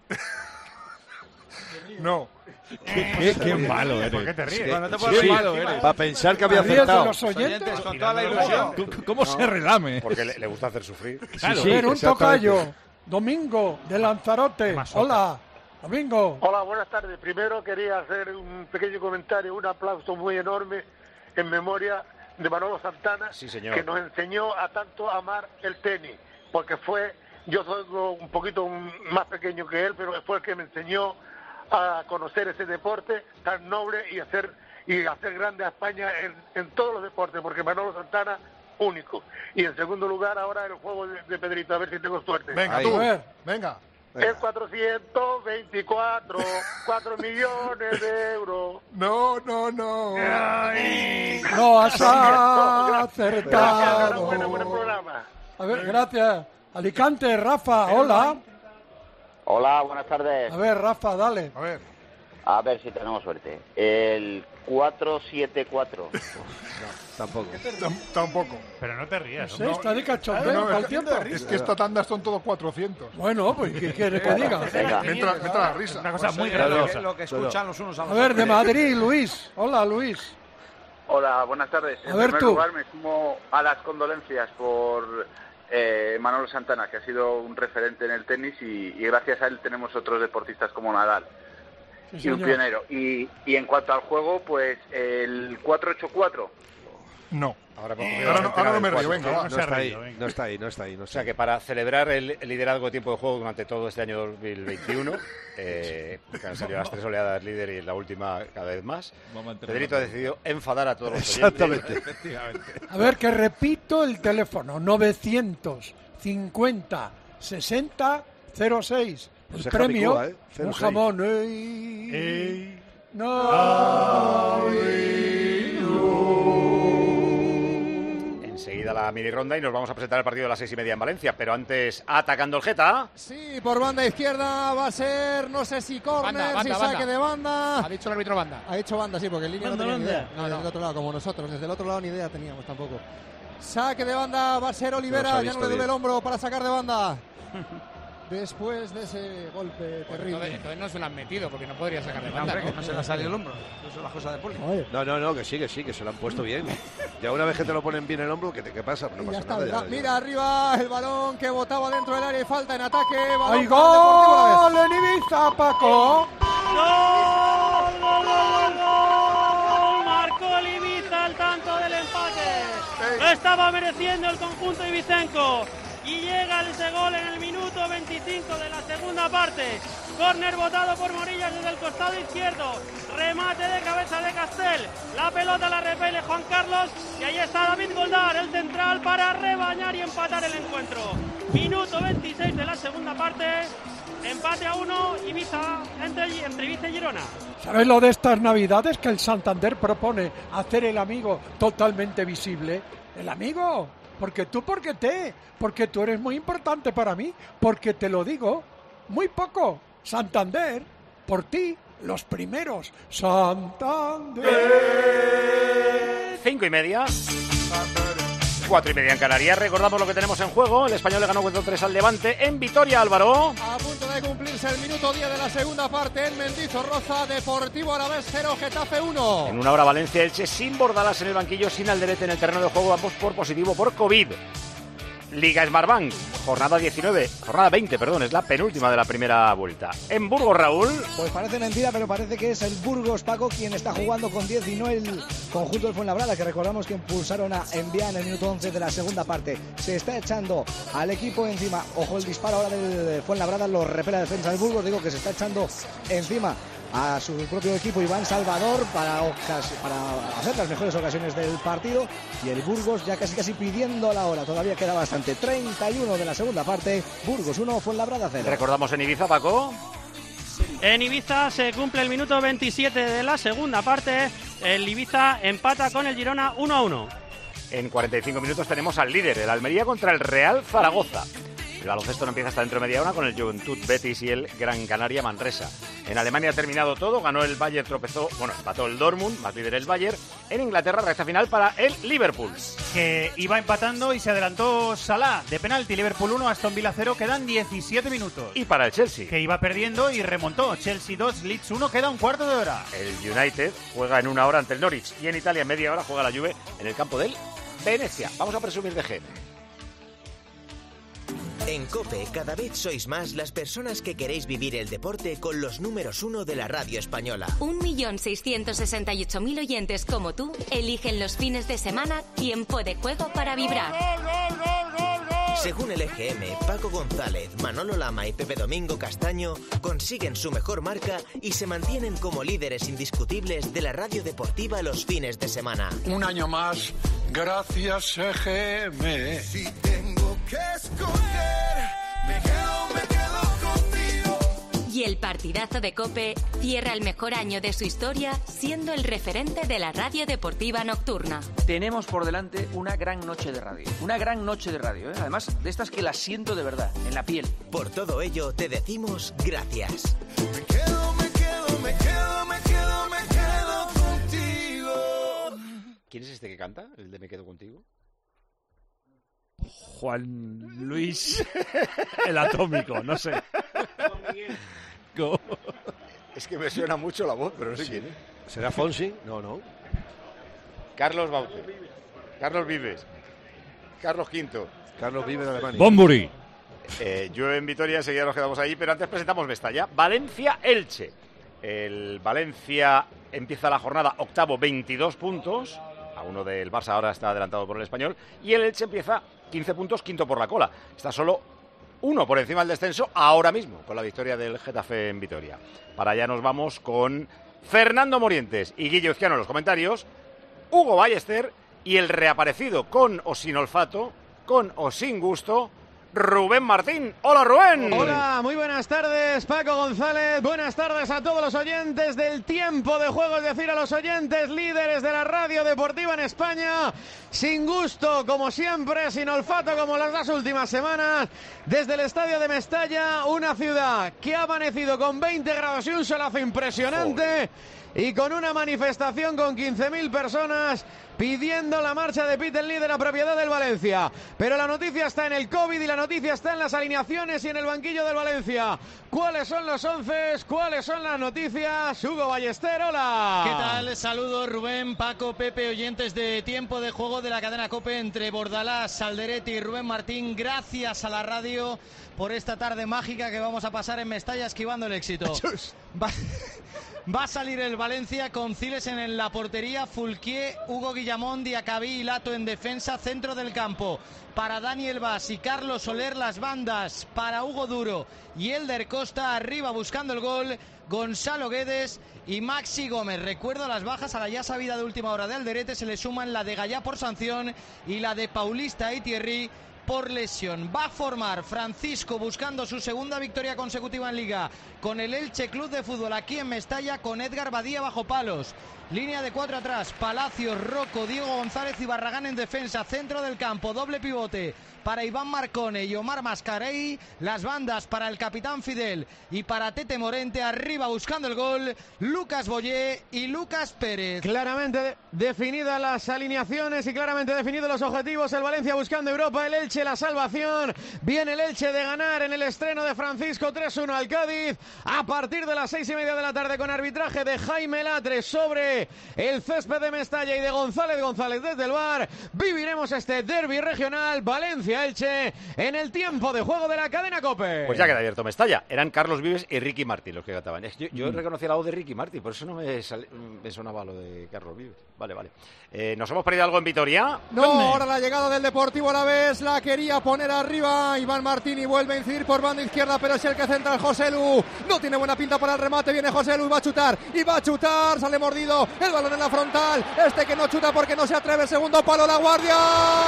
No. Qué, qué malo eres. ¿Por qué te ríes? Sí, Cuando te sí, pones sí, malo eres. para pensar que había ¿Te ríes de acertado. los oyentes? Con toda la ilusión. ¿Cómo, cómo se relame? Porque le, le gusta hacer sufrir. Claro. A ver, un exactamente. tocayo. Domingo, de Lanzarote. Masota. Hola, Domingo. Hola, buenas tardes. Primero quería hacer un pequeño comentario, un aplauso muy enorme en memoria de Manolo Santana, Sí, señor. que nos enseñó a tanto amar el tenis, porque fue, yo soy un poquito más pequeño que él, pero fue el que me enseñó a conocer ese deporte tan noble y hacer y hacer grande a España en, en todos los deportes, porque Manolo Santana, único. Y en segundo lugar, ahora el juego de, de Pedrito, a ver si tengo suerte. Venga, Ahí. tú. A ver. Venga. Es cuatrocientos veinticuatro, cuatro millones de euros. No, no, no. No has Gracias, acertado. bueno, buen programa. A ver, gracias. Alicante, Rafa, hola. Hola, buenas tardes. A ver, Rafa, dale. A ver. A ver si tenemos suerte. El cuatro siete cuatro. Tampoco. Tam- Tampoco. Pero no te rías. Sí, hombre. está de cachondeo No, para es, el que, tiempo. es que esta tanda son todos cuatrocientos. Bueno, pues, ¿qué quieres que diga? Venga. Me entra, me entra la risa. Una cosa muy Claro. graciosa. Lo que escuchan los unos a A los ver, otros. de Madrid, Luis. Hola, Luis. Hola, buenas tardes. A ver, tú. me sumo a las condolencias por eh, Manolo Santana, que ha sido un referente en el tenis y, y gracias a él tenemos otros deportistas como Nadal. Sí, Y un señor. pionero. Y, y en cuanto al juego, pues el cuatro ocho cuatro. No. Ahora, Ahora no, ahora no me río, venga, va. No está ahí, no está ahí, no está ahí. No O está sea ahí. que para celebrar el, el liderazgo de tiempo de juego durante todo este año dos mil veintiuno, eh, que han salido las tres oleadas líder y la última cada vez más, Vamos a mantener Pedrito ha la- decidido enfadar a todos los Exactamente. oyentes. Efectivamente. A ver, que repito el teléfono. novecientos cincuenta sesenta cero seis. El Se premio, Capicúa, ¿eh? un jamón. Ey, Ey. No. Enseguida la mini ronda y nos vamos a presentar el partido de las seis y media en Valencia, pero antes atacando el Geta. Sí, por banda izquierda va a ser, no sé si córner, Banda, banda, si saque banda. de banda. Ha dicho el árbitro banda. Ha dicho banda, sí, porque en línea Banda, no tenía ni banda. idea. No, No, desde no. el otro lado, como nosotros. Desde el otro lado ni idea teníamos tampoco. Saque de banda va a ser Olivera, No se ha ya no visto le duele bien. el hombro para sacar de banda. Después de ese golpe Pues terrible. entonces, entonces no se lo han metido porque no podría sacar de No, banda. hombre, ¿no? que no se le ha salido el hombro. Eso es la cosa de Poli. No, no, no, que sí, que sí, que se lo han puesto bien. Ya una vez que te lo ponen bien el hombro, ¿qué, te, qué pasa? No Y pasa ya está, nada. ¿verdad? ya- Mira arriba el balón que botaba dentro del área y falta en ataque. Balón ¡Hay para el Deportivo Alavés. gol en Ibiza, Paco! ¡Gol, gol, gol, gol! Marcó el Ibiza al tanto del empate. Lo estaba mereciendo el conjunto ibicenco. Y llega ese gol en el minuto veinticinco de la segunda parte. Córner botado por Morillas desde el costado izquierdo. Remate de cabeza de Castel. La pelota la repele Juan Carlos. Y ahí está David Goldar, el central, para rebañar y empatar el encuentro. Minuto veintiséis de la segunda parte. Empate a uno, Ibiza entre, entre Ibiza y Girona. ¿Sabes lo de estas navidades? Que el Santander propone hacer el amigo totalmente visible. ¿El amigo? Porque tú, porque te, porque tú eres muy importante para mí, porque te lo digo, muy poco. Santander, por ti, los primeros. Santander. Cinco y media. Cuatro y media en Canarias. Recordamos lo que tenemos en juego. El Español le ganó cuatro tres al Levante en Vitoria, Álvaro. A punto de cumplirse el minuto diez de la segunda parte en Mendizorroza. Deportivo Alavés cero, Getafe uno. En una hora Valencia-Elche sin Bordalas en el banquillo, sin Alderete en el terreno de juego, ambos por positivo por COVID. Liga Smartbank, jornada diecinueve, jornada veinte, perdón, es la penúltima de la primera vuelta. En Burgos, Raúl. Pues parece mentira, pero parece que es el Burgos, Paco, quien está jugando con diez y no el conjunto del Fuenlabrada, que recordamos que impulsaron a Envía en el minuto once de la segunda parte. Se está echando al equipo encima. Ojo, el disparo ahora del Fuenlabrada lo repela la defensa del Burgos. Digo que se está echando encima a su propio equipo Iván Salvador para, ocasi- para hacer las mejores ocasiones del partido, y el Burgos ya casi casi pidiendo la hora. Todavía queda bastante. treinta y uno de la segunda parte. Burgos uno, Fuenlabrada cero. Recordamos en Ibiza, Paco. En Ibiza se cumple el minuto veintisiete de la segunda parte. El Ibiza empata con el Girona uno a uno. En cuarenta y cinco minutos tenemos al líder, el Almería contra el Real Zaragoza. El baloncesto no empieza hasta dentro de media hora con el Juventud Betis y el Gran Canaria Manresa. En Alemania ha terminado todo, ganó el Bayern, tropezó, bueno, empató el Dortmund, más líder el Bayern. En Inglaterra, recta final para el Liverpool. Que iba empatando y se adelantó Salah de penalti. Liverpool uno, Aston Villa cero, quedan diecisiete minutos. Y para el Chelsea. Que iba perdiendo y remontó. Chelsea dos, Leeds uno, queda un cuarto de hora. El United juega en una hora ante el Norwich y en Italia en media hora juega la Juve en el campo del Venecia. Vamos a presumir de G. En COPE cada vez sois más las personas que queréis vivir el deporte con los números uno de la radio española. Un millón seiscientos sesenta y ocho mil oyentes como tú eligen los fines de semana tiempo de juego para vibrar. Según el E G M, Paco González, Manolo Lama y Pepe Domingo Castaño consiguen su mejor marca y se mantienen como líderes indiscutibles de la radio deportiva los fines de semana. Un año más, gracias E G M. Si tengo que escoger, me quedo, me quedo contigo. Y el partidazo de COPE cierra el mejor año de su historia siendo el referente de la radio deportiva nocturna. Tenemos por delante una gran noche de radio. Una gran noche de radio, ¿eh? Además de estas que las siento de verdad, en la piel. Por todo ello te decimos gracias. Me quedo, me quedo, me quedo, me quedo, me quedo contigo. ¿Quién es este que canta? ¿El de Me quedo contigo? Juan Luis el Atómico, no sé. Go. Es que me suena mucho la voz, pero no sé Sí. quién es. ¿Será Fonsi? No, no. Carlos Baute. Carlos Vives. Carlos Quinto. Carlos Vives de Alemania. Bunbury. Eh, yo en Vitoria enseguida nos quedamos ahí, pero antes presentamos Mestalla. Valencia-Elche. El Valencia empieza la jornada octavo, veintidós puntos. A uno del Barça ahora está adelantado por el Español. Y el Elche empieza quince puntos, quinto por la cola. Está solo uno por encima del descenso ahora mismo, con la victoria del Getafe en Vitoria. Para allá nos vamos con Fernando Morientes y Guillo Izquiano en los comentarios, Hugo Ballester y el reaparecido con o sin olfato, con o sin gusto, Rubén Martín. Hola, Rubén. Hola, muy buenas tardes, Paco González. Buenas tardes a todos los oyentes del tiempo de juego, es decir, a los oyentes líderes de la radio deportiva en España. Sin gusto, como siempre, sin olfato, como las dos últimas semanas. Desde el estadio de Mestalla, una ciudad que ha amanecido con veinte grados y un solazo impresionante. Joder. Y con una manifestación con quince mil personas pidiendo la marcha de Peter Lee de la propiedad del Valencia. Pero la noticia está en el COVID y la noticia está en las alineaciones y en el banquillo del Valencia. ¿Cuáles son los once? ¿Cuáles son las noticias? Hugo Ballester, hola. ¿Qué tal? Saludos Rubén, Paco, Pepe, oyentes de Tiempo de Juego de la cadena COPE entre Bordalás, Salderete y Rubén Martín. Gracias a la radio por esta tarde mágica que vamos a pasar en Mestalla esquivando el éxito. Va... Va a salir el Valencia con Ciles en la portería, Fulquier, Hugo Guillamón, Diacabí y Lato en defensa, centro del campo. Para Daniel Vaz y Carlos Soler las bandas, para Hugo Duro y Elder Costa arriba buscando el gol, Gonzalo Guedes y Maxi Gómez. Recuerdo las bajas a la ya sabida de última hora de Alderete, se le suman la de Gallá por sanción y la de Paulista y Thierry por lesión. Va a formar Francisco buscando su segunda victoria consecutiva en Liga con el Elche Club de Fútbol aquí en Mestalla, con Edgar Badía bajo palos. Línea de cuatro atrás, Palacios, Rocco, Diego González y Barragán en defensa, centro del campo, doble pivote para Iván Marcone y Omar Mascarey, las bandas para el capitán Fidel y para Tete Morente, arriba buscando el gol, Lucas Boyé y Lucas Pérez. Claramente de definidas las alineaciones y claramente definidos los objetivos, el Valencia buscando Europa, el Elche la salvación, viene el Elche de ganar en el estreno de Francisco tres uno al Cádiz, a partir de las seis y media de la tarde con arbitraje de Jaime Latre sobre el césped de Mestalla y de González González desde el V A R, viviremos este derbi regional Valencia-Elche en el tiempo de juego de la cadena COPE. Pues ya queda abierto Mestalla, eran Carlos Vives y Ricky Martín los que cantaban. Yo, yo mm. reconocía la voz de Ricky Martín, por eso no me, sal, me sonaba lo de Carlos Vives. Vale, vale. Eh, ¿Nos hemos perdido algo en Vitoria? No, ¿dónde? Ahora la llegada del Deportivo Alavés, la quería poner arriba Iván Martín y vuelve a incidir por banda izquierda, pero es el que centra el Joselu. No tiene buena pinta para el remate, viene Joselu y va a chutar, y va a chutar, sale mordido, el balón en la frontal, este que no chuta porque no se atreve, segundo palo, La Guardia,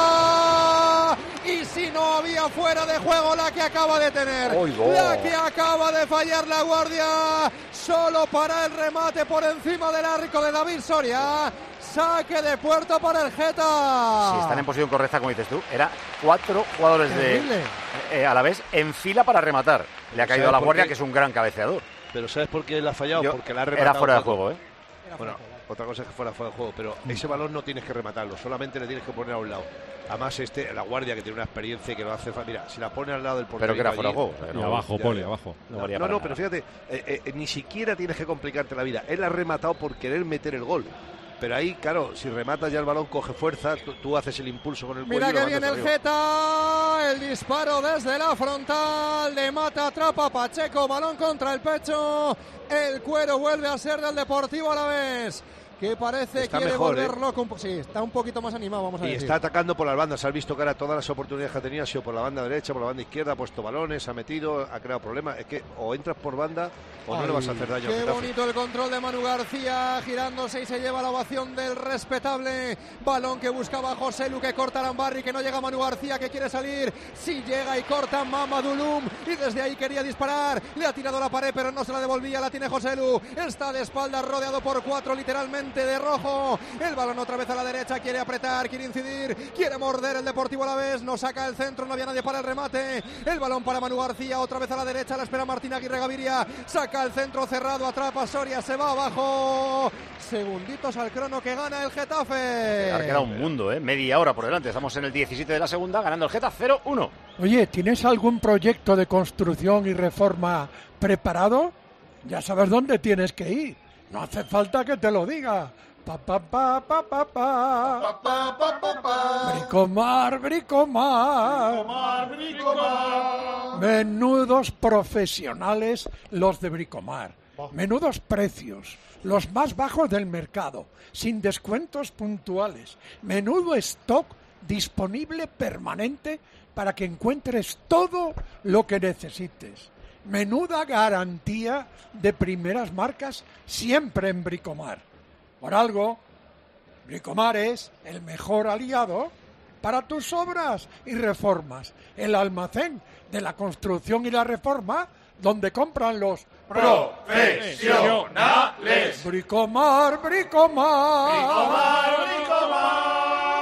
arriba, y si no había fuera de juego la que acaba de tener, Oigo. la que acaba de fallar La Guardia, solo para el remate por encima del arco de David Soria. Saque de puerto para el Geta. Si están en posición correcta, como dices tú, era cuatro jugadores Terrible. de eh, a la vez en fila para rematar. Le ha caído a La Guardia, que es un gran cabeceador. Pero ¿sabes por qué le ha fallado? Yo, Porque la ha rematado. Era fuera de juego, ¿eh? Bueno, otra cosa es que fuera fuera de juego, pero mm. ese balón no tienes que rematarlo, solamente le tienes que poner a un lado. Además, este, La Guardia, que tiene una experiencia que lo hace. Mira, si la pone al lado del portero. Pero que era fuera de juego. O sea, no, y abajo, Poli, abajo. No, no, no, no pero fíjate, eh, eh, ni siquiera tienes que complicarte la vida. Él ha rematado por querer meter el gol. Pero ahí, claro, si rematas ya el balón coge fuerza, tú, tú haces el impulso con el cuello. Mira que viene el Geta, el disparo desde la frontal de Mata, atrapa Pacheco, balón contra el pecho, el cuero vuelve a ser del Deportivo Alavés, que parece está quiere mejor, volverlo ¿eh? con... Sí, está un poquito más animado, vamos a y decir. Y está atacando por las bandas, has visto que ahora todas las oportunidades que ha tenido ha sido por la banda derecha, por la banda izquierda, ha puesto balones, ha metido, ha creado problemas. Es que o entras por banda o Ay, no le vas a hacer daño. Qué bonito el control de Manu García, girándose y se lleva la ovación del respetable balón que buscaba José Lu, que corta Arambarri, que no llega Manu García, que quiere salir, si llega y corta Mamadou y desde ahí quería disparar, le ha tirado la pared pero no se la devolvía, la tiene José Lu, está de espaldas rodeado por cuatro literalmente de rojo. El balón otra vez a la derecha, quiere apretar, quiere incidir, quiere morder el Deportivo Alavés, no saca el centro, no había nadie para el remate, el balón para Manu García, otra vez a la derecha, la espera Martín Aguirre Gaviria, saca el centro cerrado, atrapa Soria, se va abajo, segunditos al crono que gana el Getafe. Ha quedado un mundo, ¿eh? Media hora por delante, estamos en el diecisiete de la segunda, ganando el Getafe cero uno. Oye, ¿tienes algún proyecto de construcción y reforma preparado? Ya sabes dónde tienes que ir, no hace falta que te lo diga. Pa, pa, pa, pa, pa, pa. Pa, pa, pa, pa, pa. Bricomar, Bricomar. Bricomar, Bricomar. Menudos profesionales los de Bricomar. Menudos precios, los más bajos del mercado, sin descuentos puntuales. Menudo stock disponible permanente para que encuentres todo lo que necesites. Menuda garantía de primeras marcas siempre en Bricomar. Por algo, Bricomar es el mejor aliado para tus obras y reformas. El almacén de la construcción y la reforma, donde compran los profesionales. Bricomar, Bricomar. Bricomar, Bricomar.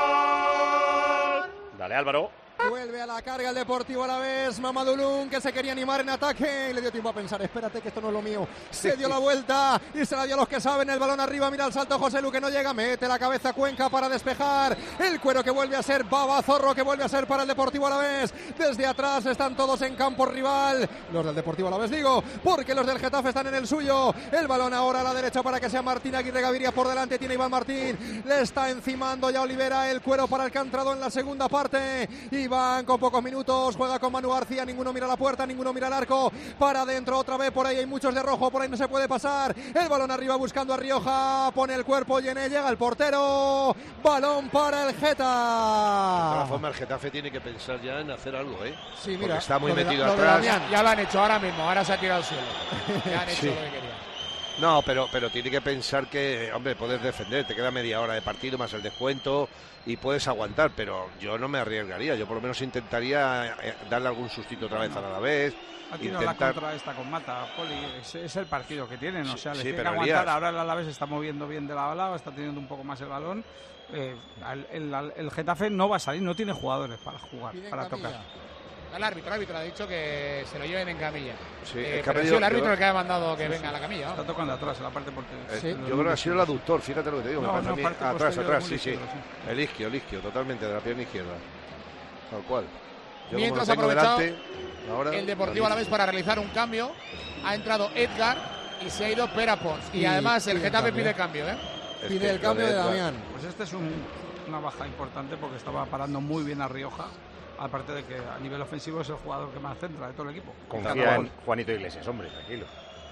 Dale, Álvaro. Vuelve a la carga el Deportivo Alavés. Mamadou, que se quería animar en ataque. Le dio tiempo a pensar, espérate que esto no es lo mío. Se dio la vuelta y se la dio a los que saben. El balón arriba, mira el salto José Lu, que no llega. Mete la cabeza Cuenca para despejar. El Cuero, que vuelve a ser Baba Zorro, que vuelve a ser para el Deportivo Alavés. Desde atrás están todos en campo rival. Los del Deportivo Alavés, digo, porque los del Getafe están en el suyo. El balón ahora a la derecha para que sea Martín Aguirre Gaviria por delante. Tiene Iván Martín. Le está encimando ya Olivera. El Cuero para el que ha entrado en la segunda parte. Iván con pocos minutos, juega con Manu García, ninguno mira la puerta, ninguno mira el arco, para adentro otra vez, por ahí hay muchos de rojo, por ahí no se puede pasar, el balón arriba buscando a Rioja, pone el cuerpo, Llené, llega el portero, balón para el Geta. De todas formas, el Getafe tiene que pensar ya en hacer algo, ¿eh? Sí, mira, porque está muy lo de metido la- lo de atrás. Damián. Ya lo han hecho ahora mismo, ahora se ha tirado al suelo. Ya han hecho Sí. lo que querían. No, pero, pero tiene que pensar que, hombre, puedes defender, te queda media hora de partido más el descuento y puedes aguantar, pero yo no me arriesgaría, yo por lo menos intentaría eh, darle algún sustito otra vez a la vez, Ha tenido la intentar... contra esta con Mata, Poli, es, es el partido que tienen, o sea, les sí, tiene que pero aguantar. Elías- Ahora el Alavés se está moviendo bien de la bala, está teniendo un poco más el balón. Eh, el, el- el Getafe no va a salir, no tiene jugadores para jugar, para tocar. El árbitro, el árbitro ha dicho que se lo lleven en camilla. Sí, Eh, es que ha pero ha pedido- sido el árbitro yo- el que ha mandado que Sí, venga sí. a la camilla. Está tocando atrás en la parte porque Eh, yo creo que ha sido el aductor, fíjate lo que te digo, me No, parece no, a mí. parte Atrás, posterior, atrás, muy sí, sí. izquierdo, El isquio, el isquio, totalmente, de la pierna izquierda. Tal cual. Yo Mientras como ha lo tengo aprovechado delante, ahora, el Deportivo Alavés para realizar un cambio. Ha entrado Edgar y se ha ido Pera Pons. Y, Y además el pide Getafe cambio. pide cambio, ¿eh? Pide el cambio de Damián. Pues este es un- una baja importante porque estaba parando muy bien a Rioja. Aparte de que a nivel ofensivo es el jugador que más centra de todo el equipo. Confía en Juanito Iglesias, hombre, tranquilo.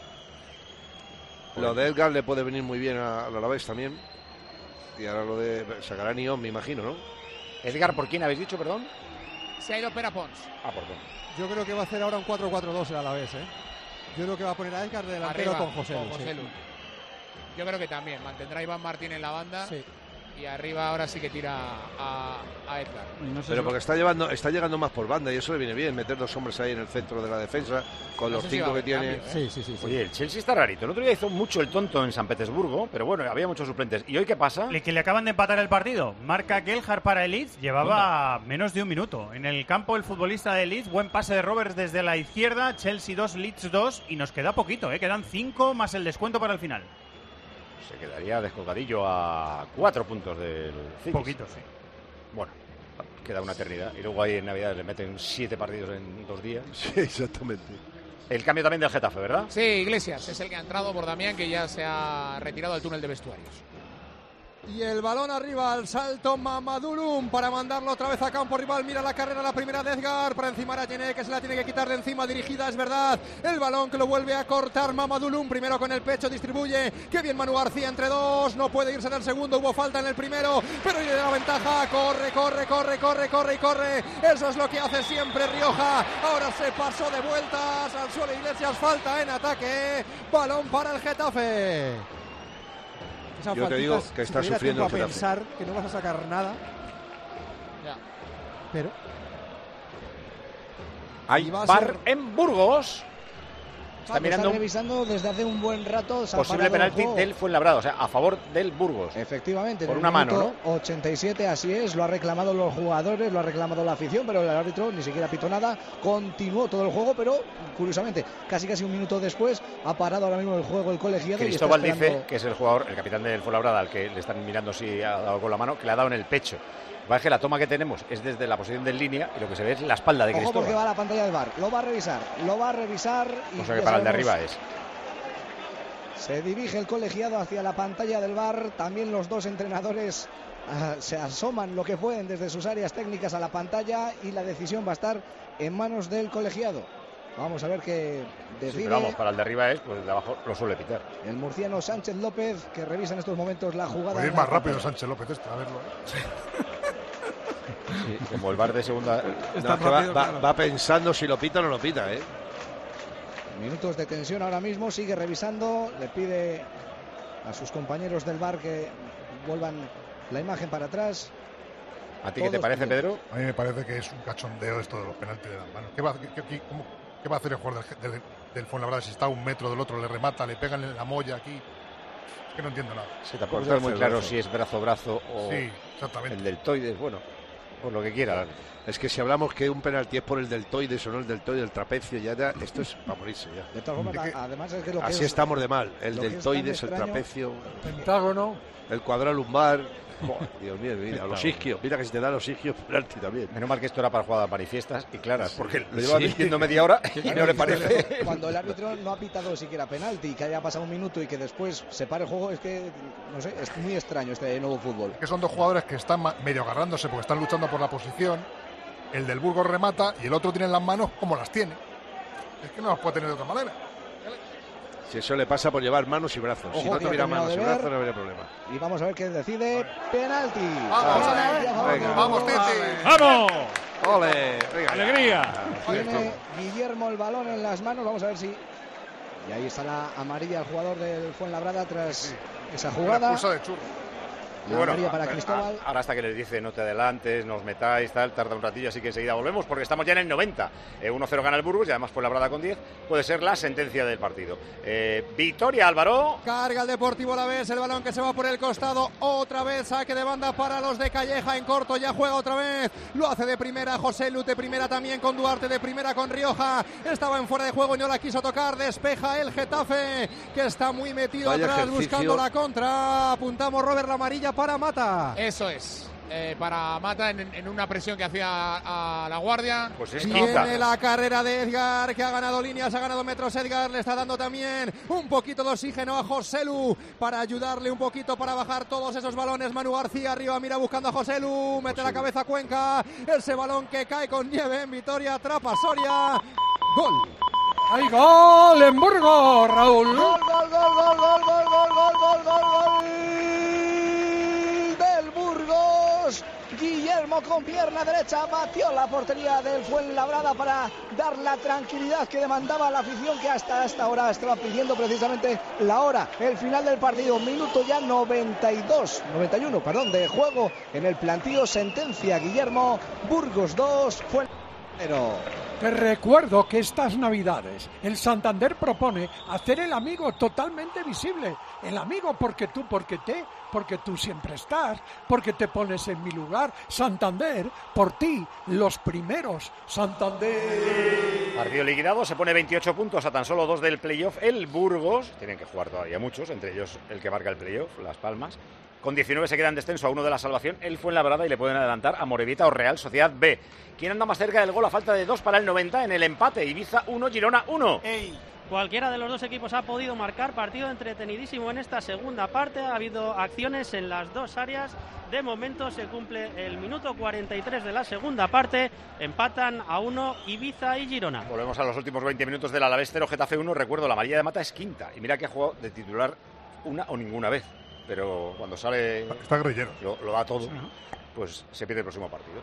Lo de Edgar le puede venir muy bien a- al Alavés también. Y ahora lo de sacará a Nión, me imagino, ¿no? Edgar, ¿por quién habéis dicho, perdón? Se ha ido Pera Pons. Ah, por Pons. Yo creo que va a hacer ahora un cuatro cuatro dos el Alavés, ¿eh? Yo creo que va a poner a Edgar de delantero Arriba, con José Lu, sí. Lu. Yo creo que también. Mantendrá a Iván Martín en la banda. Sí. Y arriba ahora sí que tira a, a Edgar. Pero porque está llevando, está llegando más por banda y eso le viene bien, meter dos hombres ahí en el centro de la defensa, con No los sé si va cinco a que haber tiene. cambio, ¿eh? Sí, sí, sí, sí. Oye, el Chelsea está rarito. El otro día hizo mucho el tonto en San Petersburgo, pero bueno, había muchos suplentes. ¿Y hoy qué pasa? Le- que le acaban de empatar el partido. Marca Gelhard para el Leeds. Llevaba menos de un minuto. En el campo el futbolista de Leeds. Buen pase de Roberts desde la izquierda. Chelsea dos, Leeds dos. Y nos queda poquito, ¿eh? Quedan cinco más el descuento para el final. Se quedaría descolgadillo a cuatro puntos del City. Poquito, sí. Bueno, queda una eternidad. Y luego ahí en Navidad le meten siete partidos en dos días. Sí, exactamente. El cambio también del Getafe, ¿verdad? Sí, Iglesias es el que ha entrado por Damián, que ya se ha retirado del túnel de vestuarios. Y el balón arriba al salto Mamadou para mandarlo otra vez a campo rival. Mira la carrera, la primera de Edgar para encimar a Llené, que se la tiene que quitar de encima, dirigida, es verdad. El balón que lo vuelve a cortar Mamadou, primero con el pecho, distribuye. Qué bien Manu García entre dos, no puede irse en el segundo, hubo falta en el primero, pero le da la ventaja, corre, corre, corre, corre, corre y corre. Eso es lo que hace siempre Rioja. Ahora se pasó de vueltas al suelo Iglesias, falta en ataque. Balón para el Getafe. Esas Yo te digo faltitas, que si está te diera sufriendo tiempo el a Getafe. pensar que no vas a sacar nada, Ya. pero Hay Y va a bar ser- en Burgos. Está Paco mirando está un revisando desde hace un buen rato. Se ha posible parado el penalti juego. del Fuenlabrada, o sea, a favor del Burgos. Efectivamente, Por en una el mano, minuto ochenta y siete, así es, lo ha reclamado los jugadores, lo ha reclamado la afición, pero el árbitro ni siquiera pitó nada, continuó todo el juego, pero curiosamente, casi casi un minuto después, ha parado ahora mismo el juego el colegiado. y está Cristóbal dice esperando- que es el jugador, el capitán del Fuenlabrada, al que le están mirando si ha dado con la mano, que le ha dado en el pecho. Va, es que la toma que tenemos es desde la posición de línea y lo que se ve es la espalda de Ojo porque Cristóbal. va a la pantalla del V A R, lo va a revisar, lo va a revisar. Y O sea que ya para el de sabemos- arriba es. Se dirige el colegiado hacia la pantalla del V A R. También los dos entrenadores ah, se asoman lo que pueden desde sus áreas técnicas a la pantalla y la decisión va a estar en manos del colegiado. Vamos a ver qué Sí, decide pero vamos, para el de arriba es, pues el de abajo lo suele pitar. el murciano Sánchez López, que revisa en estos momentos la jugada. Puede ir en la más rápido pantalla. Sánchez López este, a verlo. ¿eh? Sí, como el bar de segunda. No, es que va, va- va pensando si lo pita o no lo pita, ¿eh? Minutos de tensión ahora mismo, sigue revisando, le pide a sus compañeros del V A R que vuelvan la imagen para atrás. ¿A ti qué te parece, Pedro? A mí me parece que es un cachondeo esto de los penaltis de las manos. ¿Qué va, qué, qué, cómo, qué va a hacer el jugador del, del, del Fuenlabrada si está a un metro del otro, le remata, le pegan en la molla aquí? Es que no entiendo nada. Sí, tampoco está muy claro si es brazo-brazo o sí, exactamente. el deltoides, bueno, por lo que quiera. Es que si hablamos que un penalti es por el deltoides o no el deltoide, el trapecio, ya, ya esto es para morirse ya. De todas formas, que, además es que lo que así es, estamos de mal. El deltoides, es el trapecio, pentágono, el cuadrolumbar. Oh, Dios mío, mira, los isquios. Mira que si te dan los isquios, penalti también. Menos mal que esto era para jugadas manifiestas y claras, porque lo Sí. lleva diciendo media hora y no le parece. Cuando el árbitro no ha pitado siquiera penalti y que haya pasado un minuto y que después se pare el juego, es que, no sé, es muy extraño este nuevo fútbol. Que son dos jugadores que están medio agarrándose porque están luchando por la posición. El del Burgos remata y el otro tiene las manos como las tiene. Es que no las puede tener de otra manera. Si eso le pasa por llevar manos y brazos. Ojo, si no que tuviera ha terminado manos y de brazos ver. no habría problema. Y vamos a ver qué decide. Penalti. Vamos, Penalti a favor venga, del vamos, Burgos. Titi. ¡Vamos! ¡Ole! Venga, ¡Alegría! Tiene Guillermo el balón en las manos. Vamos a ver si. Y ahí está la amarilla al jugador del Fuenlabrada tras esa Una jugada. expulsa de churro. La Bueno, amarilla para a- Cristóbal. a- ahora hasta que les dice no te adelantes, no os metáis, tal, tarda un ratillo, así que enseguida volvemos porque estamos ya en el noventa. Eh, uno cero gana el Burgos y además por la brada con diez puede ser la sentencia del partido. Eh, victoria, Álvaro. Carga el Deportivo Alavés, el balón que se va por el costado, otra vez saque de banda para los de Calleja en corto, ya juega otra vez, lo hace de primera José Lu, de primera también con Duarte, de primera con Rioja, estaba en fuera de juego y no la quiso tocar, despeja el Getafe, que está muy metido Vaya atrás ejercicio. buscando la contra, apuntamos Robert la amarilla para Mata. Eso es. Eh, para Mata en, en una presión que hacía a la guardia. Pues es Viene quinta. la carrera de Edgar, que ha ganado líneas, ha ganado metros Edgar, le está dando también un poquito de oxígeno a Joselu para ayudarle un poquito para bajar todos esos balones. Manu García arriba, mira buscando a Joselu, mete la cabeza a Cuenca, ese balón que cae con nieve en Vitoria, atrapa Soria, gol. ¡Hay gol en Burgos, Raúl! Gol, gol, gol, gol, gol, gol, gol, gol, gol, gol, gol del Burgos. Guillermo con pierna derecha batió la portería del Fuenlabrada para dar la tranquilidad que demandaba la afición, que hasta esta hora estaba pidiendo precisamente la hora, el final del partido. Minuto ya noventa y dos, noventa y uno, perdón, de juego en el plantío. Sentencia Guillermo, Burgos dos, Fuenlabrada. Te recuerdo que estas Navidades el Santander propone hacer el amigo totalmente visible. El amigo porque tú, porque te, porque tú siempre estás, porque te pones en mi lugar. Santander, por ti, los primeros. Santander. Partido liquidado, se pone veintiocho puntos a tan solo dos del playoff. El Burgos, tienen que jugar todavía muchos, entre ellos el que marca el playoff, Las Palmas. Con diecinueve se queda en descenso a uno de la salvación, el Fuenlabrada, y le pueden adelantar a Morevieta o Real Sociedad B. ¿Quién anda más cerca del gol a falta de dos para el noventa en el empate? Ibiza uno, Girona uno. Ey. Cualquiera de los dos equipos ha podido marcar, partido entretenidísimo en esta segunda parte, ha habido acciones en las dos áreas. De momento se cumple el minuto cuarenta y tres de la segunda parte, empatan a uno Ibiza y Girona. Volvemos a los últimos veinte minutos del Alavés cero, Getafe uno. Recuerdo, la amarilla de Mata es quinta, y mira que ha jugado de titular una o ninguna vez, pero cuando sale Está guerrillero. lo, lo da todo, pues se pierde el próximo partido.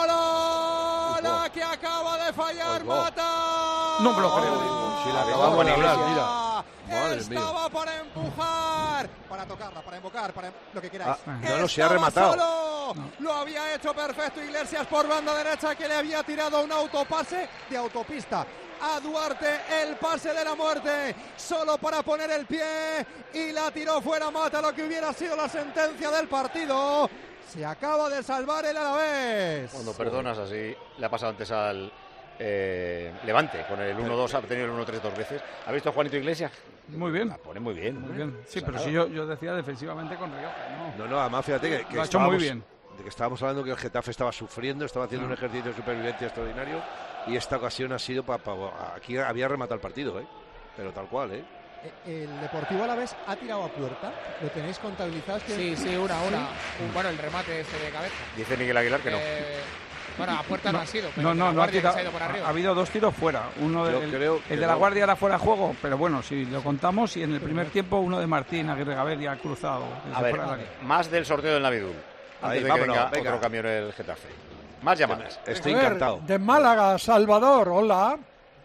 ¡Hola! La que acaba de fallar Pues va. Mata. No me lo creo. Si la Vamos acabamos de a hablar, Iglesias. mira. Madre mía. Estaba para empujar, para tocarla, para invocar, para lo que queráis. Ah, no, no, se ha Estaba rematado. solo. Lo había hecho perfecto Iglesias por banda derecha, que le había tirado un autopase de autopista a Duarte, el pase de la muerte, solo para poner el pie, y la tiró fuera Mata, lo que hubiera sido la sentencia del partido. Se acaba de salvar el Alavés. Cuando perdonas así, le ha pasado antes al eh, Levante, con el uno dos, ha tenido el uno tres dos veces. ¿Ha visto a Juanito Iglesias? Muy bien. La pone muy bien. Muy hombre. bien. Sí, O sea, pero nada. si yo, yo decía defensivamente con Rioja. No, No, no, además fíjate que, que lo ha hecho muy estábamos- bien. de que estábamos hablando que el Getafe estaba sufriendo, estaba haciendo Ah. un ejercicio de supervivencia extraordinario, y esta ocasión ha sido para... aquí había rematado el partido, ¿eh? Pero tal cual, ¿eh? El Deportivo Alavés ha tirado a puerta. ¿Lo tenéis contabilizado? que- Sí, sí, una, una. Sí. Un- Bueno, el remate este de cabeza. Dice Miguel Aguilar que no. Eh, bueno, a puerta no, ha sido, pero No, no, la no ha guardia que tirado. se ha ido por arriba. Ha habido dos tiros fuera. Uno Yo de, el, creo el que de la no. Guardia era fuera de juego, pero bueno, si lo contamos, y en el primer tiempo uno de Martín Aguirre Gabelia ha cruzado desde A ver, fuera del área. más del sorteo del Navidul. Antes Ahí, de que vámonos, venga, venga. otro camión el Getafe. Más llamadas. Estoy A ver, encantado. de Málaga, Salvador, hola.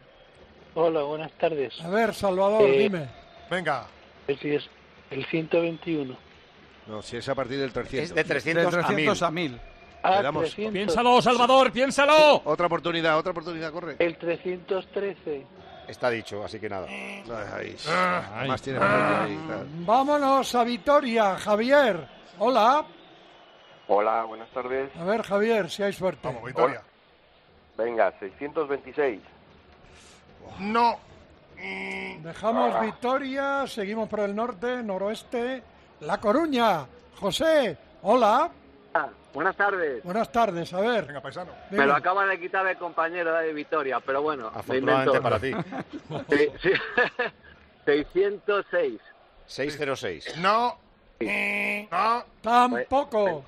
Hola, buenas tardes. A ver, Salvador, Eh, dime. Venga. Si es el ciento veintiuno. No, si es a partir del trescientos. Es de trescientos, De trescientos a a mil. Ah, damos- trescientos. Piénsalo, Salvador, piénsalo. Otra oportunidad, otra oportunidad, corre. El trescientos trece. Está dicho, así que nada. Ahí, Ah. además tiene memoria ahí, tal. Vámonos a Vitoria, Javier. Hola. Hola, buenas tardes. A ver, Javier, si hay suerte. Vamos, Vitoria. Venga, seiscientos veintiséis. No. Dejamos Vitoria, seguimos por el norte, noroeste. La Coruña. José, hola. Buenas tardes. Buenas tardes, a ver. Venga, paisano. Me lo acaba de quitar el compañero de Vitoria, pero bueno, me invento. Afortunadamente para ti. Sí, sí. seiscientos seis. seiscientos seis. No. No. Tampoco.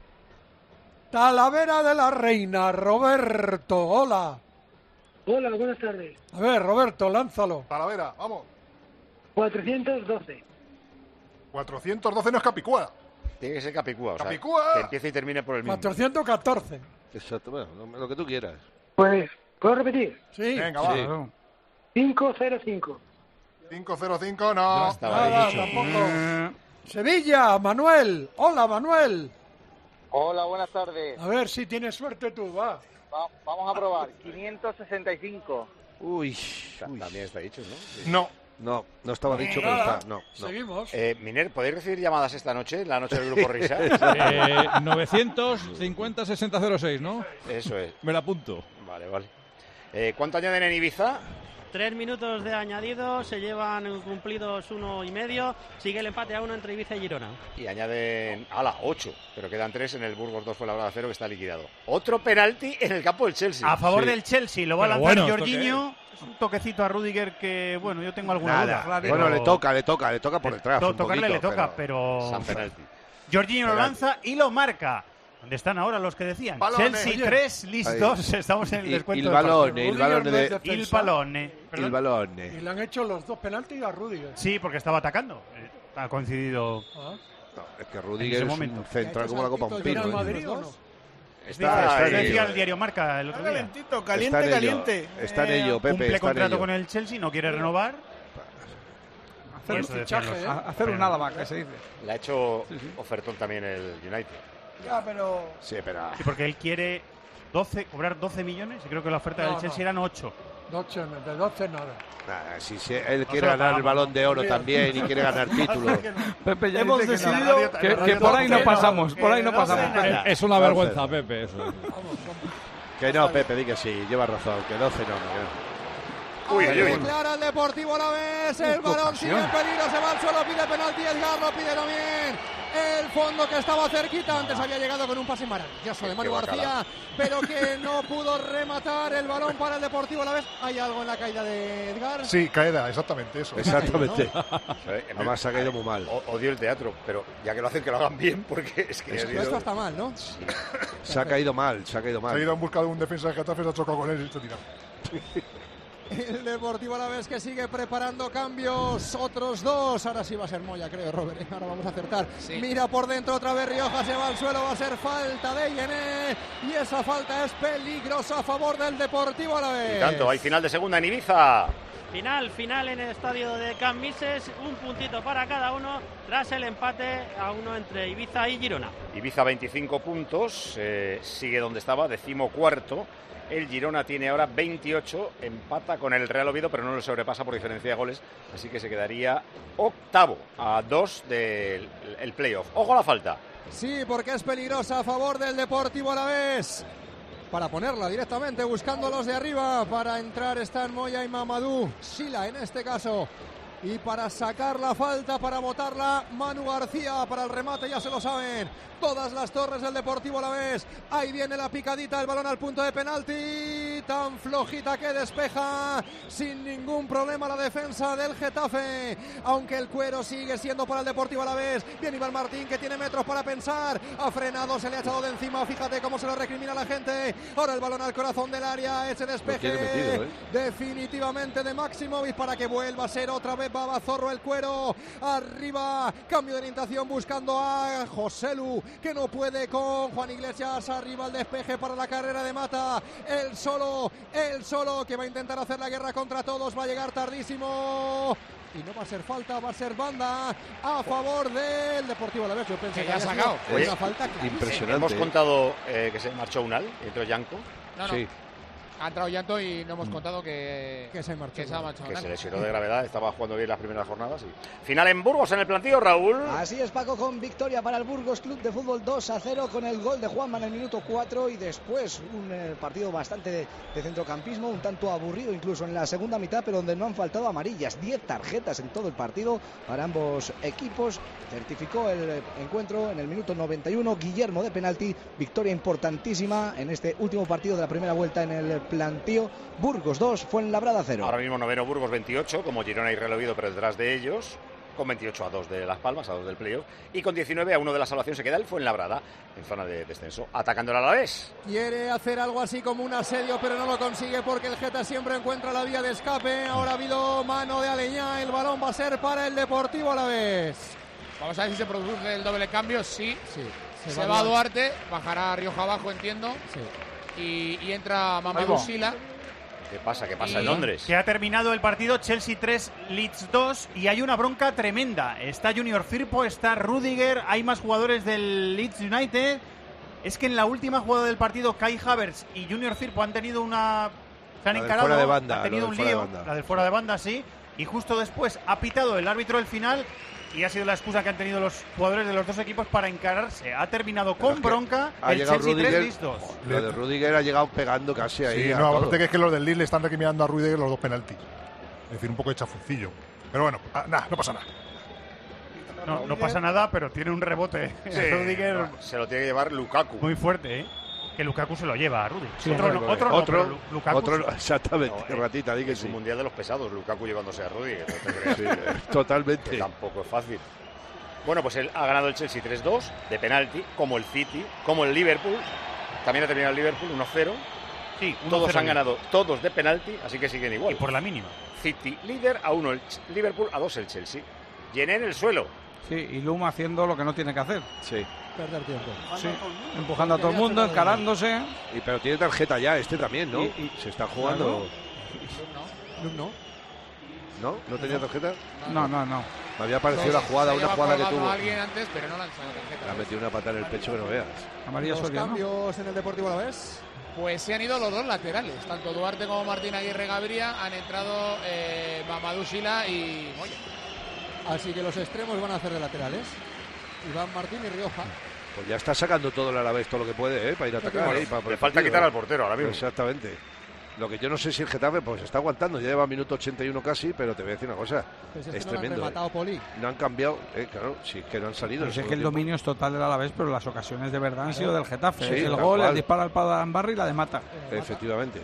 Talavera de la Reina, Roberto, hola. Hola, buenas tardes. A ver, Roberto, lánzalo. Talavera, vamos. cuatrocientos doce. cuatrocientos doce no es Capicúa. Tiene que ser Capicúa. O sea, Capicúa. que empiece y termine por el mismo. cuatrocientos catorce. Exacto, bueno, lo, lo que tú quieras. Pues, ¿puedo repetir? Sí. Venga, va. Sí. quinientos cinco. quinientos cinco, no. Nada, tampoco. Sevilla, Manuel. Hola, Manuel. Hola, buenas tardes. A ver si tienes suerte tú, va. Va- vamos a probar. quinientos sesenta y cinco. Uy, uy. También está dicho, ¿no? No. No, no estaba dicho, pero Nada, está. No, no. Seguimos. Eh, Miner, ¿podéis recibir llamadas esta noche, la noche del Grupo Risa? Eh, novecientos cincuenta sesenta cero seis, ¿no? Eso es. Me la apunto. Vale, vale. Eh, ¿Cuánto añaden en Ibiza? Tres minutos de añadido, se llevan cumplidos uno y medio. Sigue el empate a uno entre Ibiza y Girona. Y añaden, ala, ocho, pero quedan tres en el Burgos dos Fuenlabrada cero, que está liquidado. Otro penalti en el campo del Chelsea. A favor Sí. del Chelsea, lo va Pero a lanzar bueno, ¿esto Jorginho. Es un toquecito a Rudiger que, bueno, yo tengo alguna Nada. duda. Bueno, le toca, le toca, le toca por detrás. To- un tocarle poquito, le toca, pero... San penalti. Jorginho lo Penalti. lanza y lo marca. ¿Dónde están ahora los que decían? Balones. Chelsea Oye. tres, listos. Ahí. Estamos en el Il- descuento il del partido. balone, il balone Rudiger no es de- defensa. Il balone. El balón. Y le han hecho los dos penaltis a Rudiger. Sí, porque estaba atacando. Eh, Ha coincidido. Ah. No, es que En Rudiger ese es momento. un central como la Copa un pino. ¿Real ¿eh? Madrid o no? Está, está en decía ello. el diario Marca el otro día. Calentito, Está en ello. caliente. Está en Eh, ello, Pepe. Cumple Está en contrato ello. con el Chelsea, no quiere renovar. Hacer Y un eso decían fichaje, los- ¿eh? A- Hacer un nada más, que se dice. Le ha hecho ofertón también el United. Ya, pero... Sí, pero... Sí, porque él quiere doce, cobrar doce millones y creo que la oferta No, del Chelsea no. eran ocho. doce, de doce nada. Nada, si se- él No quiere se lo ganar el pagamos, balón de oro ¿no? también y quiere ganar títulos. Pepe ya Hemos dice que no. decidido que, que por ahí no pasamos, por ahí no pasamos. nada. Es, es una doce. vergüenza, Pepe. Eso. Que no, Pepe, di que sí, lleva razón, que doce no, no. Uy, Ahí uy, uy. declara el Deportivo Alavés, el Uf, balón ocasión. sigue en peligro, se va al suelo, pide penalti, Edgar lo pide también. El fondo que estaba cerquita, antes había llegado con un pase maravilloso de Manu Qué bacala. García, pero que no pudo rematar el balón para el Deportivo Alavés. ¿Hay algo en la caída de Edgar? Sí, caída, exactamente eso. Exactamente. Eh, Además se ha caído muy mal. o- Odio el teatro, pero ya que lo hacen, que lo hagan bien, porque es que... ha Esto sido- está mal, ¿no? Se ha caído mal, se ha caído Se ha mal. ido en busca de un defensa de Getafe, se ha chocado con él y se ha tirado. El Deportivo Alavés que sigue preparando cambios, otros dos. Ahora sí va a ser Moya, creo, Robert. ¿eh? Ahora vamos a acertar. Mira por dentro otra vez Rioja, se va al suelo, va a ser falta de Yené. Y esa falta es peligrosa a favor del Deportivo Alavés. Y tanto, hay final de segunda en Ibiza. Final, final en el estadio de Can Mises, un puntito para cada uno tras el empate a uno entre Ibiza y Girona. Ibiza veinticinco puntos, eh, sigue donde estaba, decimocuarto. El Girona tiene ahora veintiocho, empata con el Real Oviedo, pero no lo sobrepasa por diferencia de goles, así que se quedaría octavo a dos del el playoff. ¡Ojo a la falta! Sí, porque es peligrosa a favor del Deportivo Alavés. Para ponerla directamente, buscando a los de arriba. Para entrar están Moya y Mamadou. Sila en este caso. Y para sacar la falta, para botarla, Manu García para el remate, ya se lo saben. Todas las torres del Deportivo Alavés. Ahí viene la picadita, el balón al punto de penalti. Tan flojita que despeja sin ningún problema la defensa del Getafe. Aunque el cuero sigue siendo para el Deportivo Alavés. Bien Iván Martín, que tiene metros para pensar. Ha frenado, se le ha echado de encima. Fíjate cómo se lo recrimina la gente. Ahora el balón al corazón del área. Ese despeje tiene metido, ¿eh? definitivamente de Maximovic para que vuelva a ser otra vez Babazorro el cuero. Arriba, cambio de orientación buscando a Joselu, que no puede con Juan Iglesias. Arriba el despeje para la carrera de Mata. El solo, el solo que va a intentar hacer la guerra contra todos. Va a llegar tardísimo. y no va a ser falta, va a ser banda a favor del Deportivo Alavés. Yo pensé Que que, ya ha había sacado. sido Oye, una falta clarísima. impresionante. Hemos ¿eh? contado eh, que se marchó Unal y entró Yanko. No, no. Sí. Ha entrado Llanto y no hemos contado que, que se marchó. que se ha marchado. Que se lesionó de gravedad, estaba jugando bien las primeras jornadas. Y... Final en Burgos, en el plantío, Raúl. Así es, Paco, con victoria para el Burgos Club de Fútbol dos a cero con el gol de Juanma en el minuto cuatro y después un eh, partido bastante de, de centrocampismo, un tanto aburrido incluso en la segunda mitad, pero donde no han faltado amarillas, diez tarjetas en todo el partido para ambos equipos. Certificó el eh, encuentro en el minuto noventa y uno Guillermo de penalti, victoria importantísima en este último partido de la primera vuelta en el plantío. Burgos dos, Fuenlabrada cero. Ahora mismo noveno Burgos veintiocho, como Girona y Real Oviedo, pero detrás de ellos, con veintiocho a dos de Las Palmas, a dos del playoff, y con diecinueve a uno de la salvación se queda el Fuenlabrada en zona de descenso, atacando el Alavés. Quiere hacer algo así como un asedio, pero no lo consigue porque el Geta siempre encuentra la vía de escape. Ahora ha habido mano de Aleñá, el balón va a ser para el Deportivo Alavés. Vamos a ver si se produce el doble cambio. Sí, sí. Se, Se va, va a Duarte, bajará Rioja abajo, entiendo. Sí. Y, y entra Mamadou Sila. ¿Qué pasa? ¿Qué pasa Y en Londres? Que ha terminado el partido Chelsea tres, Leeds dos y hay una bronca tremenda. Está Junior Firpo, está Rudiger, hay más jugadores del Leeds United. Es que en la última jugada del partido Kai Havertz y Junior Firpo han tenido una... Se han La del encarado, fuera de banda, han tenido la un del fuera lío, de banda. la del fuera de banda, sí. Y justo después ha pitado el árbitro del final y ha sido la excusa que han tenido los jugadores de los dos equipos para encararse. Ha terminado Pero con es que bronca ha el llegado Chelsea Rudiger, tres, Leeds dos. Lo de Rudiger ha llegado pegando casi ahí. Sí, a no, todo. aparte que es que los del Lille le están recriminando a Rudiger los dos penaltis. Es decir, un poco de chafuncillo. Pero bueno, ah, nada, no pasa nada. No, no pasa nada, pero tiene un rebote. Sí, Rudiger no, se lo tiene que llevar Lukaku. muy fuerte, ¿eh? Que Lukaku se lo lleva a Rudiger. Sí, otro, no, bueno, otro, no, otro, pero Lu- Lukaku otro sí. no, exactamente, No, eh, ratita, di que es sí. un mundial de los pesados, Lukaku llevándose a Rudiger. No te creas. Sí, eh, totalmente. Que tampoco es fácil. Bueno, pues él ha ganado el Chelsea tres dos de penalti, como el City, como el Liverpool. También ha terminado el Liverpool uno cero. Sí, uno Todos cero han ganado, todos de penalti, así que siguen igual. Y por la mínima. City líder, a uno el Ch- Liverpool, a dos el Chelsea. Llené en el suelo. Sí, y Luma haciendo lo que no tiene que hacer. Sí. Perder tiempo. Sí, empujando a todo el mundo, encarándose. Y, pero tiene tarjeta ya, este también, ¿no? Y- y- Se está jugando. No, no. ¿No? ¿No tenía tarjeta? No, no, no. Me había parecido No, la jugada, se una lleva jugada que colgado tuvo. a alguien antes, pero no le han sacado Le ha tarjeta. metido una patada en el pecho que no veas. Amarilla Los Soria, ¿no? cambios en el Deportivo Alavés. Pues se han ido los dos laterales, tanto Duarte como Martín Aguirre Gaviria. Han entrado eh, Mamadou Sila y Moya. Así que los extremos van a hacer de laterales. Iván Martín y Rioja. Pues ya está sacando todo el Alavés, todo lo que puede, ¿eh? Para ir a atacar. Bueno, ¿eh? Para, le falta quitar al portero ahora mismo. Exactamente. Lo que yo no sé si el Getafe pues está aguantando, ya lleva minuto ochenta y uno casi, pero te voy a decir una cosa, Pues es es que no lo han tremendo. rematado, ¿eh? Poli. No han cambiado, eh, claro, sí, es que no han salido. Pues en es que el segundo dominio es total del Alavés, pero las ocasiones de verdad han sido del Getafe. Sí, el tal gol, cual. el disparo al Padambarri y la de Mata. tiempo. Efectivamente.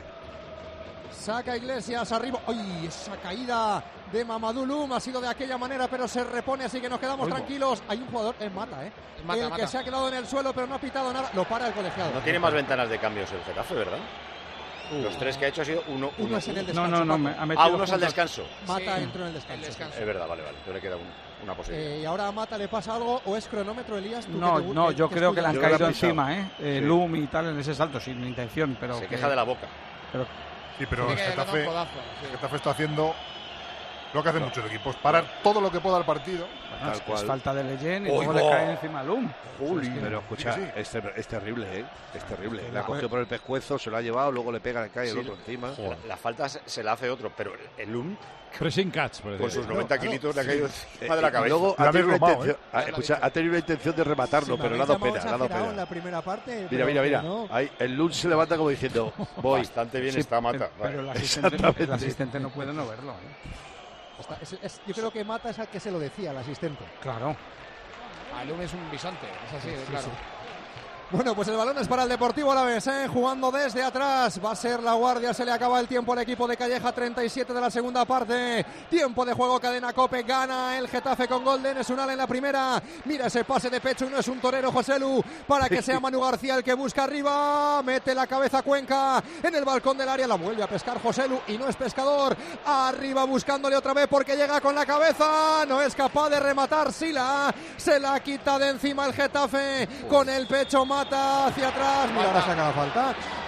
Saca Iglesias arriba. ¡Ay! Esa caída de Mamadou Loum ha sido de aquella manera, pero se repone, así que nos quedamos Oigo. tranquilos. Hay un jugador, es Mata, ¿eh? Es Mata, el Mata. que se ha quedado en el suelo, pero no ha pitado nada. Lo para el colegiado. No tiene más ventanas de cambios el Getafe, ¿verdad? Los tres que ha hecho ha sido uno, Uno uno, es en el No, descanso. no, no. Paco. Me ha metido Ah, uno es al juntos. descanso. Mata Sí. entró en el descanso. El descanso. Es verdad, vale, vale. Entonces le queda un- una posibilidad. Eh, y ahora a Mata le pasa algo, o es cronómetro, Elías. ¿Tú No, que te- no, que- yo que creo que le han Yo creo que caído la ha pisado. encima, ¿eh? eh Sí. Loom y tal en ese salto, sin intención, pero. Se que- queja de la boca. pero Sí, pero Sí el que le da un Getafe, codazo, sí. el Getafe está haciendo lo que hacen muchos equipos, parar todo lo que pueda al partido. bueno, Tal es, que cual. es falta de Leyen y Oigo. luego le cae encima a Loom. Juli, pero escucha, sí, sí. Es, ter- es terrible, ¿eh? Es terrible. que La la- cogió por el pescuezo, se lo ha llevado, luego le pega, le cae el Sí, otro encima. La, la falta se, se la hace otro, pero el Lum, Pressing catch, por con decir. sus No, noventa claro, kilitos, le ha sí. caído Eh, encima de la y cabeza. luego La ha habéis tenido, una robado, intención, ah, escucha, ha tenido la intención de rematarlo, Sí, me pero le ha habéis dado llamado pena, le ha dado exagerado pena. en la primera parte. Mira, pero mira, que mira. no. Ahí, el Lund se levanta como diciendo, voy. Bastante bien Sí, está Mata. pero, pero el, Vale. asistente no, el Exactamente. asistente no puede no verlo. ¿eh? Está- es- es- yo creo que Mata es al que se lo decía, el asistente. Claro. Alum es un bisonte, es así, Sí, claro. sí. Bueno, pues el balón es para el Deportivo Alavés, ¿eh? Jugando desde atrás. Va a ser la guardia, se le acaba el tiempo al equipo de Calleja, treinta y siete de la segunda parte. Tiempo de juego, cadena Cope, gana el Getafe con gol de Enes Unal en la primera. Mira ese pase de pecho, no es un torero, Joselu, para que sea Manu García el que busca arriba. Mete la cabeza Cuenca en el balcón del área, la vuelve a pescar Joselu y no es pescador. Arriba buscándole otra vez porque llega con la cabeza. No es capaz de rematar Sila. Se la quita de encima el Getafe con el pecho. Mata hacia atrás. Mira, ahora saca la falta.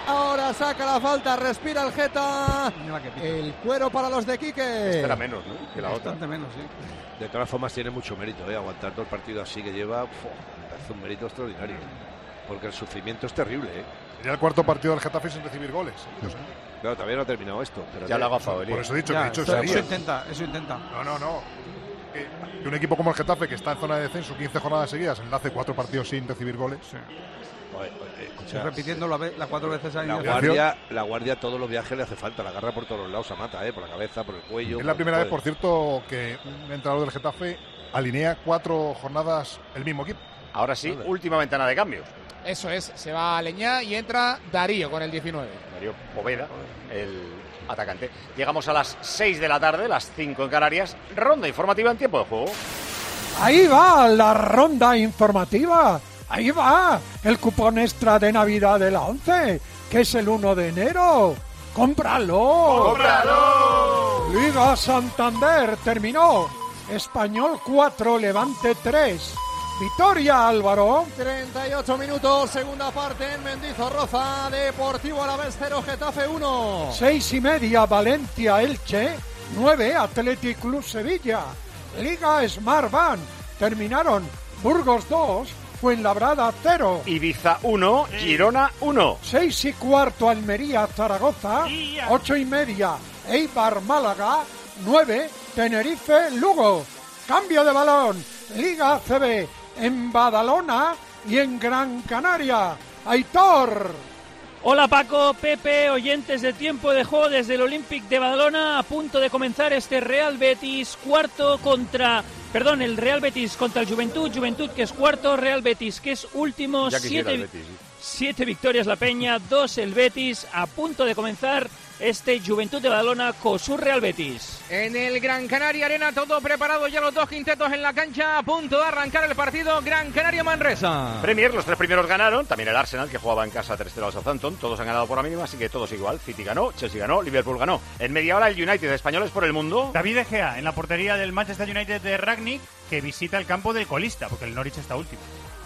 Ahora saca la falta, respira el Geta. El cuero para los de Quique. Espera menos, ¿no? Que la otra. Bastante menos, sí. De todas formas tiene mucho mérito, ¿eh? Aguantar todo el partido así que lleva, ¡fua! Hace un mérito extraordinario. Porque el sufrimiento es terrible, ¿eh? Sería el cuarto partido del Getafe sin recibir goles. Claro, todavía no ha terminado esto. Pero ya lo hago a favor. Por eso he dicho ya, que he dicho eso, sería. eso intenta, eso intenta. No, no, no. Que, que un equipo como el Getafe, que está en zona de descenso quince jornadas seguidas, enlace cuatro partidos sin recibir goles. Sí. Oye, oye, escucha, Estoy repitiendo la, ve- la cuatro veces ahí. La guardia, la guardia todos los viajes le hace falta, la agarra por todos los lados, a Mata, ¿eh? Por la cabeza, por el cuello. Es la por, primera joder. vez, por cierto, que un entrenador del Getafe alinea cuatro jornadas el mismo equipo. Ahora sí, última ventana de cambios. Eso es, se va a Leñá y entra Darío con el diecinueve. Darío Poveda, el atacante. Llegamos a las seis de la tarde, las cinco en Canarias. Ronda informativa en tiempo de juego. Ahí va la ronda informativa. Ahí va el cupón extra de Navidad de la once, que es el uno de enero. ¡Cómpralo! ¡Cómpralo! Liga Santander terminó. Español cuatro, Levante tres. Victoria, Álvaro. treinta y ocho minutos, segunda parte en Mendizorroza. Deportivo Alavés cero, Getafe uno. Seis y media, Valencia, Elche. Nueve, Athletic Club Sevilla. Liga Smart Van. Terminaron Burgos dos, Fuenlabrada cero. Ibiza uno, Girona uno. Seis y cuarto, Almería, Zaragoza. Ocho y media, Eibar, Málaga. Nueve, Tenerife, Lugo. Cambio de balón. Liga A C B en Badalona y en Gran Canaria. Aitor. Hola Paco, Pepe, oyentes de tiempo de juego desde el Olympic de Badalona, a punto de comenzar este Real Betis cuarto contra, perdón, el Real Betis contra el Juventud, Juventud que es cuarto, Real Betis que es último, Ya quisiera siete, el Betis, sí. siete victorias la Peña, dos el Betis, a punto de comenzar este Juventud de Badalona con su Real Betis. En el Gran Canaria Arena todo preparado, ya los dos quintetos en la cancha, a punto de arrancar el partido. Gran Canaria Manresa. Premier, los tres primeros ganaron, también el Arsenal que jugaba en casa tres cero al Southampton, todos han ganado por la mínima, así que todos igual. City ganó, Chelsea ganó, Liverpool ganó. En media hora el United, españoles por el mundo. David De Gea en la portería del Manchester United de Rangnick, que visita el campo del colista, porque el Norwich está último.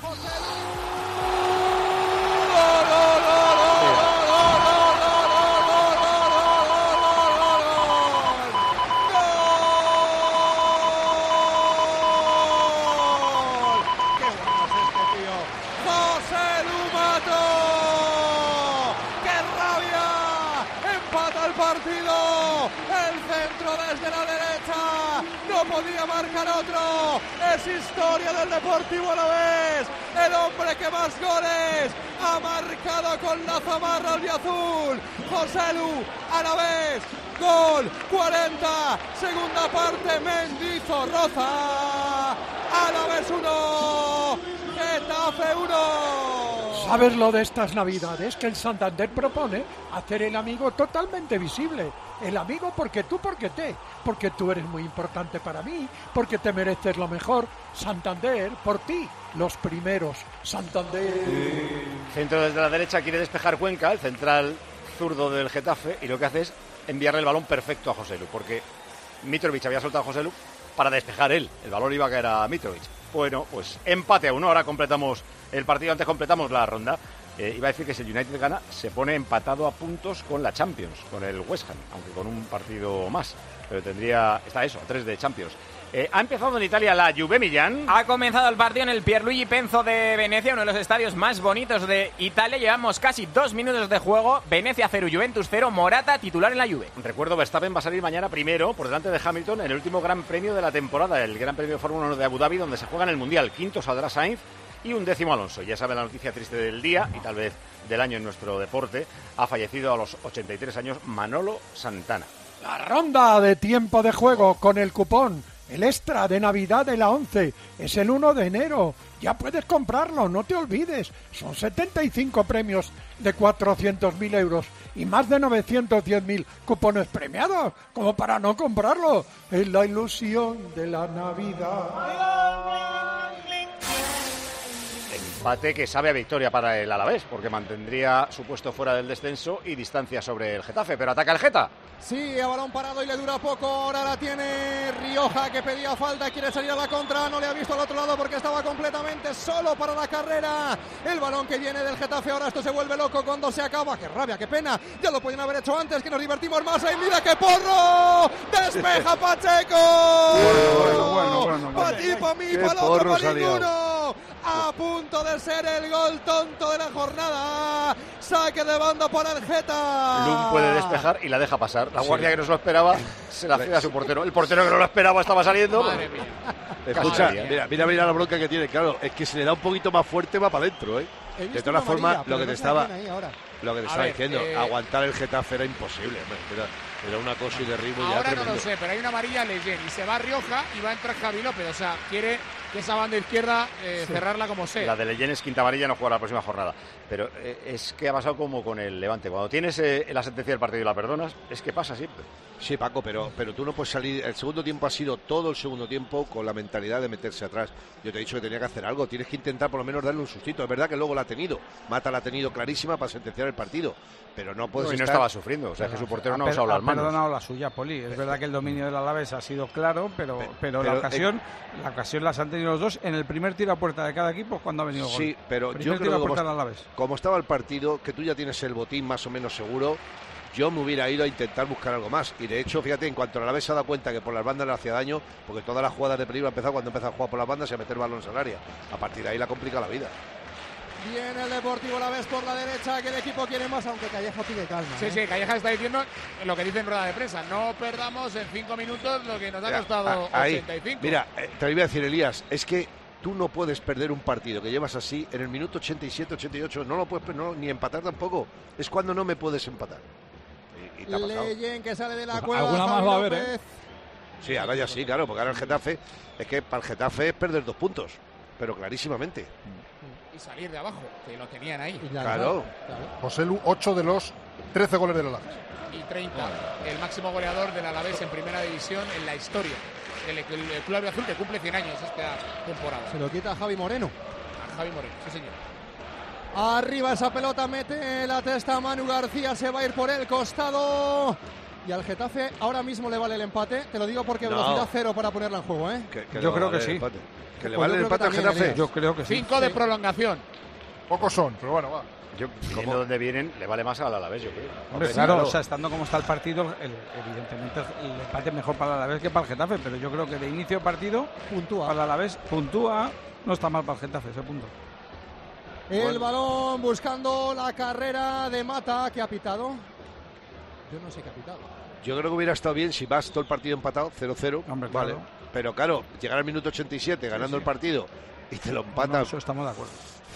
José Lumato. ¡Qué rabia! Empata el partido. El centro desde la derecha. No podía marcar otro. Es historia del Deportivo Alavés. El hombre que más goles ha marcado con la zamarra albiazul. José Lu, Alavés. Gol cuarenta. Segunda parte, Mendizorroza. Alavés uno. Getafe uno. ¿Sabes lo de estas navidades? Que el Santander propone hacer el amigo totalmente visible. El amigo porque tú, porque te. Porque tú eres muy importante para mí. Porque te mereces lo mejor. Santander, por ti. Los primeros. Santander. Centro desde la derecha, quiere despejar Cuenca, el central zurdo del Getafe, y lo que hace es enviarle el balón perfecto a José Lu, porque Mitrovic había soltado a José Lu para despejar él. El balón iba a caer a Mitrovic. Bueno, pues empate a uno. Ahora completamos el partido, antes completamos la ronda. Eh, iba a decir que si el United gana, se pone empatado a puntos con la Champions, con el West Ham, aunque con un partido más. Pero tendría, está eso, a tres de Champions. Eh, ha empezado en Italia la Juve Millán. Ha comenzado el partido en el Pierluigi Penzo de Venecia, uno de los estadios más bonitos de Italia. Llevamos casi dos minutos de juego. Venecia cero, Juventus cero, Morata titular en la Juve. Recuerdo, Verstappen va a salir mañana primero por delante de Hamilton en el último Gran Premio de la temporada, el Gran Premio de Fórmula uno de Abu Dhabi, donde se juega en el Mundial. Quinto saldrá Sainz y un décimo Alonso. Ya saben la noticia triste del día y tal vez del año en nuestro deporte. Ha fallecido a los ochenta y tres años Manolo Santana. La ronda de tiempo de juego con el cupón. El extra de Navidad de la once es el uno de enero. Ya puedes comprarlo, no te olvides. Son setenta y cinco premios de cuatrocientos mil euros y más de novecientos diez mil cupones premiados. Como para no comprarlo. Es la ilusión de la Navidad. empate que sabe a victoria para el Alavés, porque mantendría su puesto fuera del descenso y distancia sobre el Getafe, pero ataca el Geta. Sí, a balón parado y le dura poco. Ahora la tiene Rioja, que pedía falta, quiere salir a la contra, no le ha visto al otro lado porque estaba completamente solo para la carrera. El balón que viene del Getafe, ahora esto se vuelve loco cuando se acaba. Qué rabia, qué pena, ya lo podían haber hecho antes, que nos divertimos más. ¡Ahí mira qué porro! ¡Despeja Pacheco! Bueno, bueno, bueno, bueno, Pa' bueno. ti, pa' mí, Qué pa' el otro, porro pa' se ha liado. ninguno. A punto de ser el gol tonto de la jornada. Saque de banda para el Geta. Lum puede despejar y la deja pasar. La guardia que no se lo esperaba se la cede a su portero. El portero que no lo esperaba estaba saliendo. Madre mía. Escucha, Casi, ¿eh? mira, mira, mira la bronca que tiene. Claro, es que se le da un poquito más fuerte, va para adentro, ¿eh? He De visto todas una formas, amarilla, lo que pero te no sé a estaba, quién ahí ahora. lo que te A estaba ver, diciendo, eh, aguantar el Getafe era imposible. hombre. Era, era una cosa y derribo ya Ahora no tremendo. lo sé, pero hay una amarilla a Leyen y se va Rioja y va a entrar Javi López. O sea, quiere que esa banda izquierda eh, Sí. cerrarla como sea. La de Leyen es quinta amarilla, no juega la próxima jornada. Pero eh, es que ha pasado como con el Levante. Cuando tienes eh, la sentencia del partido y la perdonas, es que pasa siempre. Sí, Paco, pero, pero tú no puedes salir. El segundo tiempo ha sido todo el segundo tiempo con la mentalidad de meterse atrás. Yo te he dicho que tenía que hacer algo. Tienes que intentar por lo menos darle un sustito. Es verdad que luego la ha tenido. Mata la ha tenido clarísima para sentenciar el partido. Pero no puedes No, y no estar- estaba sufriendo. O sea, que su portero no ha per- usado las ha manos. perdonado la suya, Poli. Es verdad que el dominio del Alavés ha sido claro, pero, pero, la pero, ocasión la ocasión las han tenido los dos en el primer tiro a puerta de cada equipo cuando ha venido el gol. Sí, pero Primer yo tiro creo a que puerta como, del Alavés. como estaba el partido, que tú ya tienes el botín más o menos seguro, yo me hubiera ido a intentar buscar algo más. Y de hecho, fíjate, en cuanto a la vez se ha dado cuenta que por las bandas le hacía daño, porque todas las jugadas de peligro han empezado cuando empieza a jugar por las bandas y a meter balones al área. A partir de ahí la complica la vida. Viene el Deportivo Alavés por la derecha, que el equipo quiere más, aunque Calleja pide calma. Sí, ¿eh? sí, Calleja está diciendo lo que dice en rueda de prensa. No perdamos en cinco minutos lo que nos ha Mira, costado a- ahí, ochenta y cinco. Mira, eh, te lo iba a decir, Elías, es que tú no puedes perder un partido que llevas así en el minuto ochenta y siete, ochenta y ocho, no lo puedes no, ni empatar tampoco. Es cuando no me puedes empatar. Y, y te ha pasado. Leyen, que sale de la Pues cueva. alguna más Javi va a haber, López. Sí, ahora ya sí, claro, porque ahora el Getafe, es que para el Getafe es perder dos puntos, pero clarísimamente. Y salir de abajo, que lo tenían ahí. Claro. José Lu, ocho de los trece goles del Alavés. Y treinta, el máximo goleador del Alavés en primera división en la historia. El, el, el Club Azul que cumple cien años esta temporada. Se lo quita a Javi Moreno. A Javi Moreno, sí señor. Arriba esa pelota, mete la testa Manu García, se va a ir por el costado. Y al Getafe ahora mismo le vale el empate. Te lo digo porque No. velocidad cero para ponerla en juego, ¿eh? Que- que Yo le creo vale que el sí. empate. Que le Pues vale yo el creo que empate al también, Getafe. Elías. Yo creo que sí. Cinco de prolongación. Pocos son, pero bueno, va. Yo, viendo dónde vienen, le vale más al Alavés, yo creo. Hombre, claro, o sea, estando como está el partido, el- evidentemente el empate es mejor para el Alavés que para el Getafe, pero yo creo que de inicio de partido, puntúa. Para el Alavés, puntúa, no está mal para el Getafe ese punto. El balón buscando la carrera de Mata, que ha pitado. Yo no sé qué ha pitado. Yo creo que hubiera estado bien si vas todo el partido empatado, cero cero. Hombre, Vale. claro. Pero claro, llegar al minuto ochenta y siete ganando sí. el partido y te lo No, empatan. eso estamos de acuerdo.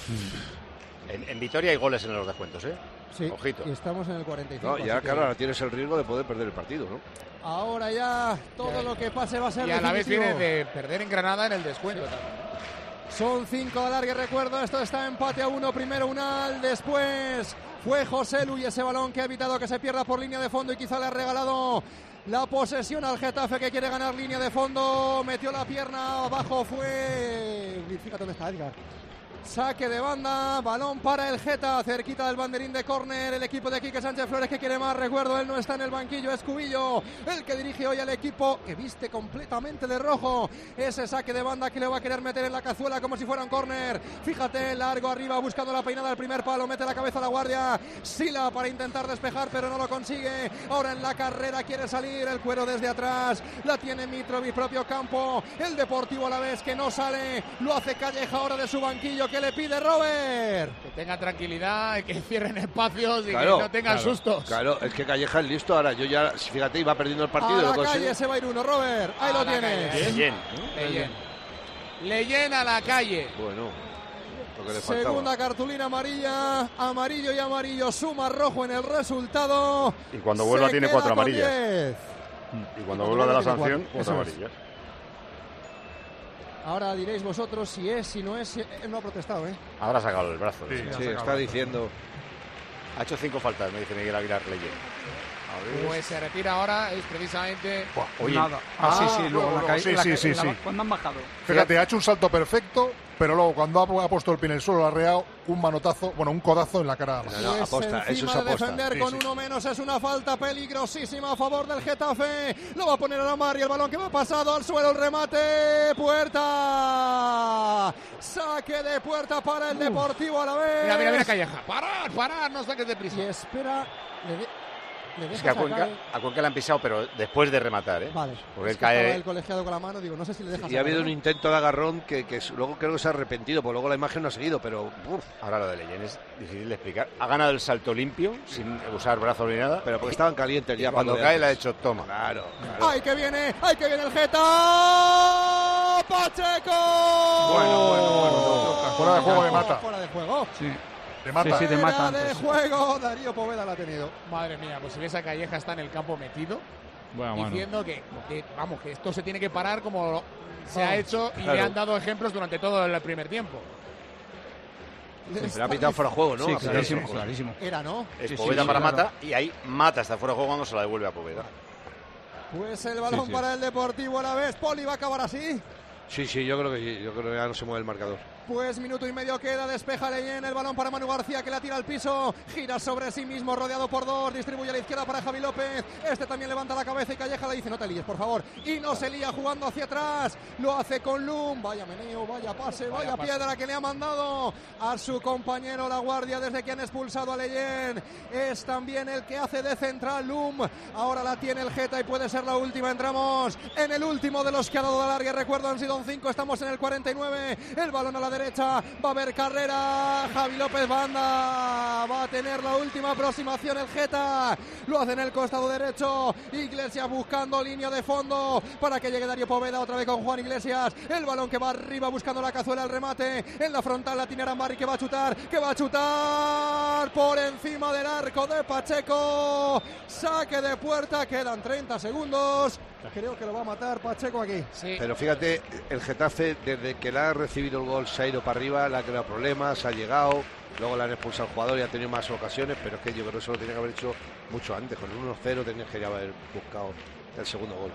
En, en Vitoria hay goles en los descuentos, ¿eh? Sí, Ojito. y estamos en el cuarenta y cinco. No, ya, así que claro, ahora tienes el riesgo de poder perder el partido, ¿no? ahora ya todo lo que pase va a ser Y a la vez definitivo. viene de perder en Granada en el descuento también. Son cinco de alargue, recuerdo, esto está empate a uno, primero Unal, después fue José Lu y ese balón que ha evitado que se pierda por línea de fondo y quizá le ha regalado la posesión al Getafe, que quiere ganar línea de fondo, metió la pierna, abajo fue, fíjate dónde está Edgar. Saque de banda, balón para el Geta, cerquita del banderín de córner, el equipo de Quique Sánchez Flores que quiere más, recuerdo, él no está en el banquillo, es Cubillo, el que dirige hoy al equipo que viste completamente de rojo, ese saque de banda que le va a querer meter en la cazuela como si fuera un córner, fíjate, largo arriba buscando la peinada del primer palo, mete la cabeza a la guardia, Sila para intentar despejar pero no lo consigue, ahora en la carrera quiere salir, el cuero desde atrás, la tiene Mitrovic, propio campo, el Deportivo Alavés que no sale, lo hace Calleja ahora de su banquillo, que le pide Robert. Que tenga tranquilidad, que cierren espacios y Claro, que no tengan claro, sustos. Claro, es que Calleja es listo ahora. Yo ya, fíjate, iba perdiendo el partido. A y lo la consigue. calle se va a ir uno, Robert. Ahí A lo la tienes. calle. Leyen. Leyen. Leyen a la calle. Bueno, lo que le faltaba. Segunda cartulina amarilla, amarillo y amarillo, suma rojo en el resultado. Y cuando vuelva Se tiene queda cuatro con amarillas. diez. Y cuando vuelva de la tiene sanción, cuatro. cuatro Eso es. amarillas. Ahora diréis vosotros si es, si no es. si- él no ha protestado, ¿eh? Ahora ha sacado el brazo. Sí, ¿eh? sí, está diciendo. Ha hecho cinco faltas, me dice Miguel Aguilar Leyen. A ver. Pues se retira ahora, es precisamente. Oye, Nada. Ah, sí, sí, luego luego, la luego, caída. sí, sí, sí, sí. Cuando han bajado. Fíjate, ha hecho un salto perfecto pero luego cuando ha, ha puesto el pie en el suelo, lo ha reado un manotazo, bueno, un codazo en la cara. No, no, Pues aposta, eso es encima de aposta. defender Sí, con sí. uno menos es una falta peligrosísima a favor del Getafe. Lo va a poner Aramar y el balón que va pasado al suelo, el remate, puerta. Saque de puerta para el Deportivo Alavés. Mira, mira, mira Calleja. Parar, parar, no saques de prisa. Y espera, le, de, le Es deja que a sacar. Cuenca, a Cuenca le han pisado, pero después de rematar, ¿eh? Vale, Porque es él que estaba cae... el colegiado con la mano, digo, no sé si le deja Y ha sacar, habido ¿no? un intento de agarrón que, que luego creo que se ha arrepentido, porque luego la imagen no ha seguido, pero uf. Ahora lo de Leyen es difícil de explicar. Ha ganado el salto limpio, sin usar brazo ni nada. Pero porque estaban calientes y ya. cuando Pablo, cae de le ha antes. hecho toma. Claro, claro. ¡Ay, que viene! ¡Ay, que viene el Geta! ¡Pacheco! Bueno, bueno, bueno. Fuera de juego de mata. Fuera de juego. Sí. De mata. Sí, sí, de mata Fuera de antes. juego, Darío Poveda la ha tenido. Madre mía, pues si ves a Calleja está en el campo metido, Bueno, bueno. diciendo que, que, vamos, que esto se tiene que parar como se ha Vamos. hecho y Claro. le han dado ejemplos durante todo el primer tiempo. Se le ha pitado fuera de juego, ¿no? Sí, Ha pitado clarísimo, fuera de juego. clarísimo. Era, ¿no? Es Sí, sí, Poveda sí, para claro. Mata y ahí Mata está fuera de juego cuando se la devuelve a Poveda. Pues el balón Sí, sí. para el Deportivo Alavés. Poli va a acabar así. Sí, sí, yo creo que sí, yo creo que ya no se mueve el marcador. Pues minuto y medio queda, despeja Leyen, el balón para Manu García que la tira al piso, gira sobre sí mismo, rodeado por dos, distribuye a la izquierda para Javi López, este también levanta la cabeza y Calleja le dice no te líes por favor, y no se lía jugando hacia atrás, lo hace con Lum, vaya meneo, vaya pase, vaya, Vaya pase. piedra que le ha mandado a su compañero La Guardia desde que han expulsado a Leyen, es también el que hace de central Lum, ahora la tiene el Geta y puede ser la última, entramos en el último de los que ha dado de larga, recuerdo han sido un cinco, estamos en el cuarenta y nueve, el balón a la derecha, va a haber carrera, Javi López Banda, va a tener la última aproximación el Geta, lo hace en el costado derecho, Iglesias buscando línea de fondo para que llegue Darío Poveda otra vez con Juan Iglesias, el balón que va arriba buscando la cazuela, el remate, en la frontal la tiene Arambarri que va a chutar, que va a chutar por encima del arco de Pacheco, saque de puerta, quedan treinta segundos, creo que lo va a matar Pacheco aquí. Sí. Pero fíjate, el Getafe, desde que le ha recibido el gol, se ha ido para arriba, le ha creado problemas, ha llegado, luego le han expulsado al jugador y ha tenido más ocasiones, pero es que yo creo que eso lo tenía que haber hecho mucho antes. Con el uno cero tenías que ya haber buscado el segundo gol.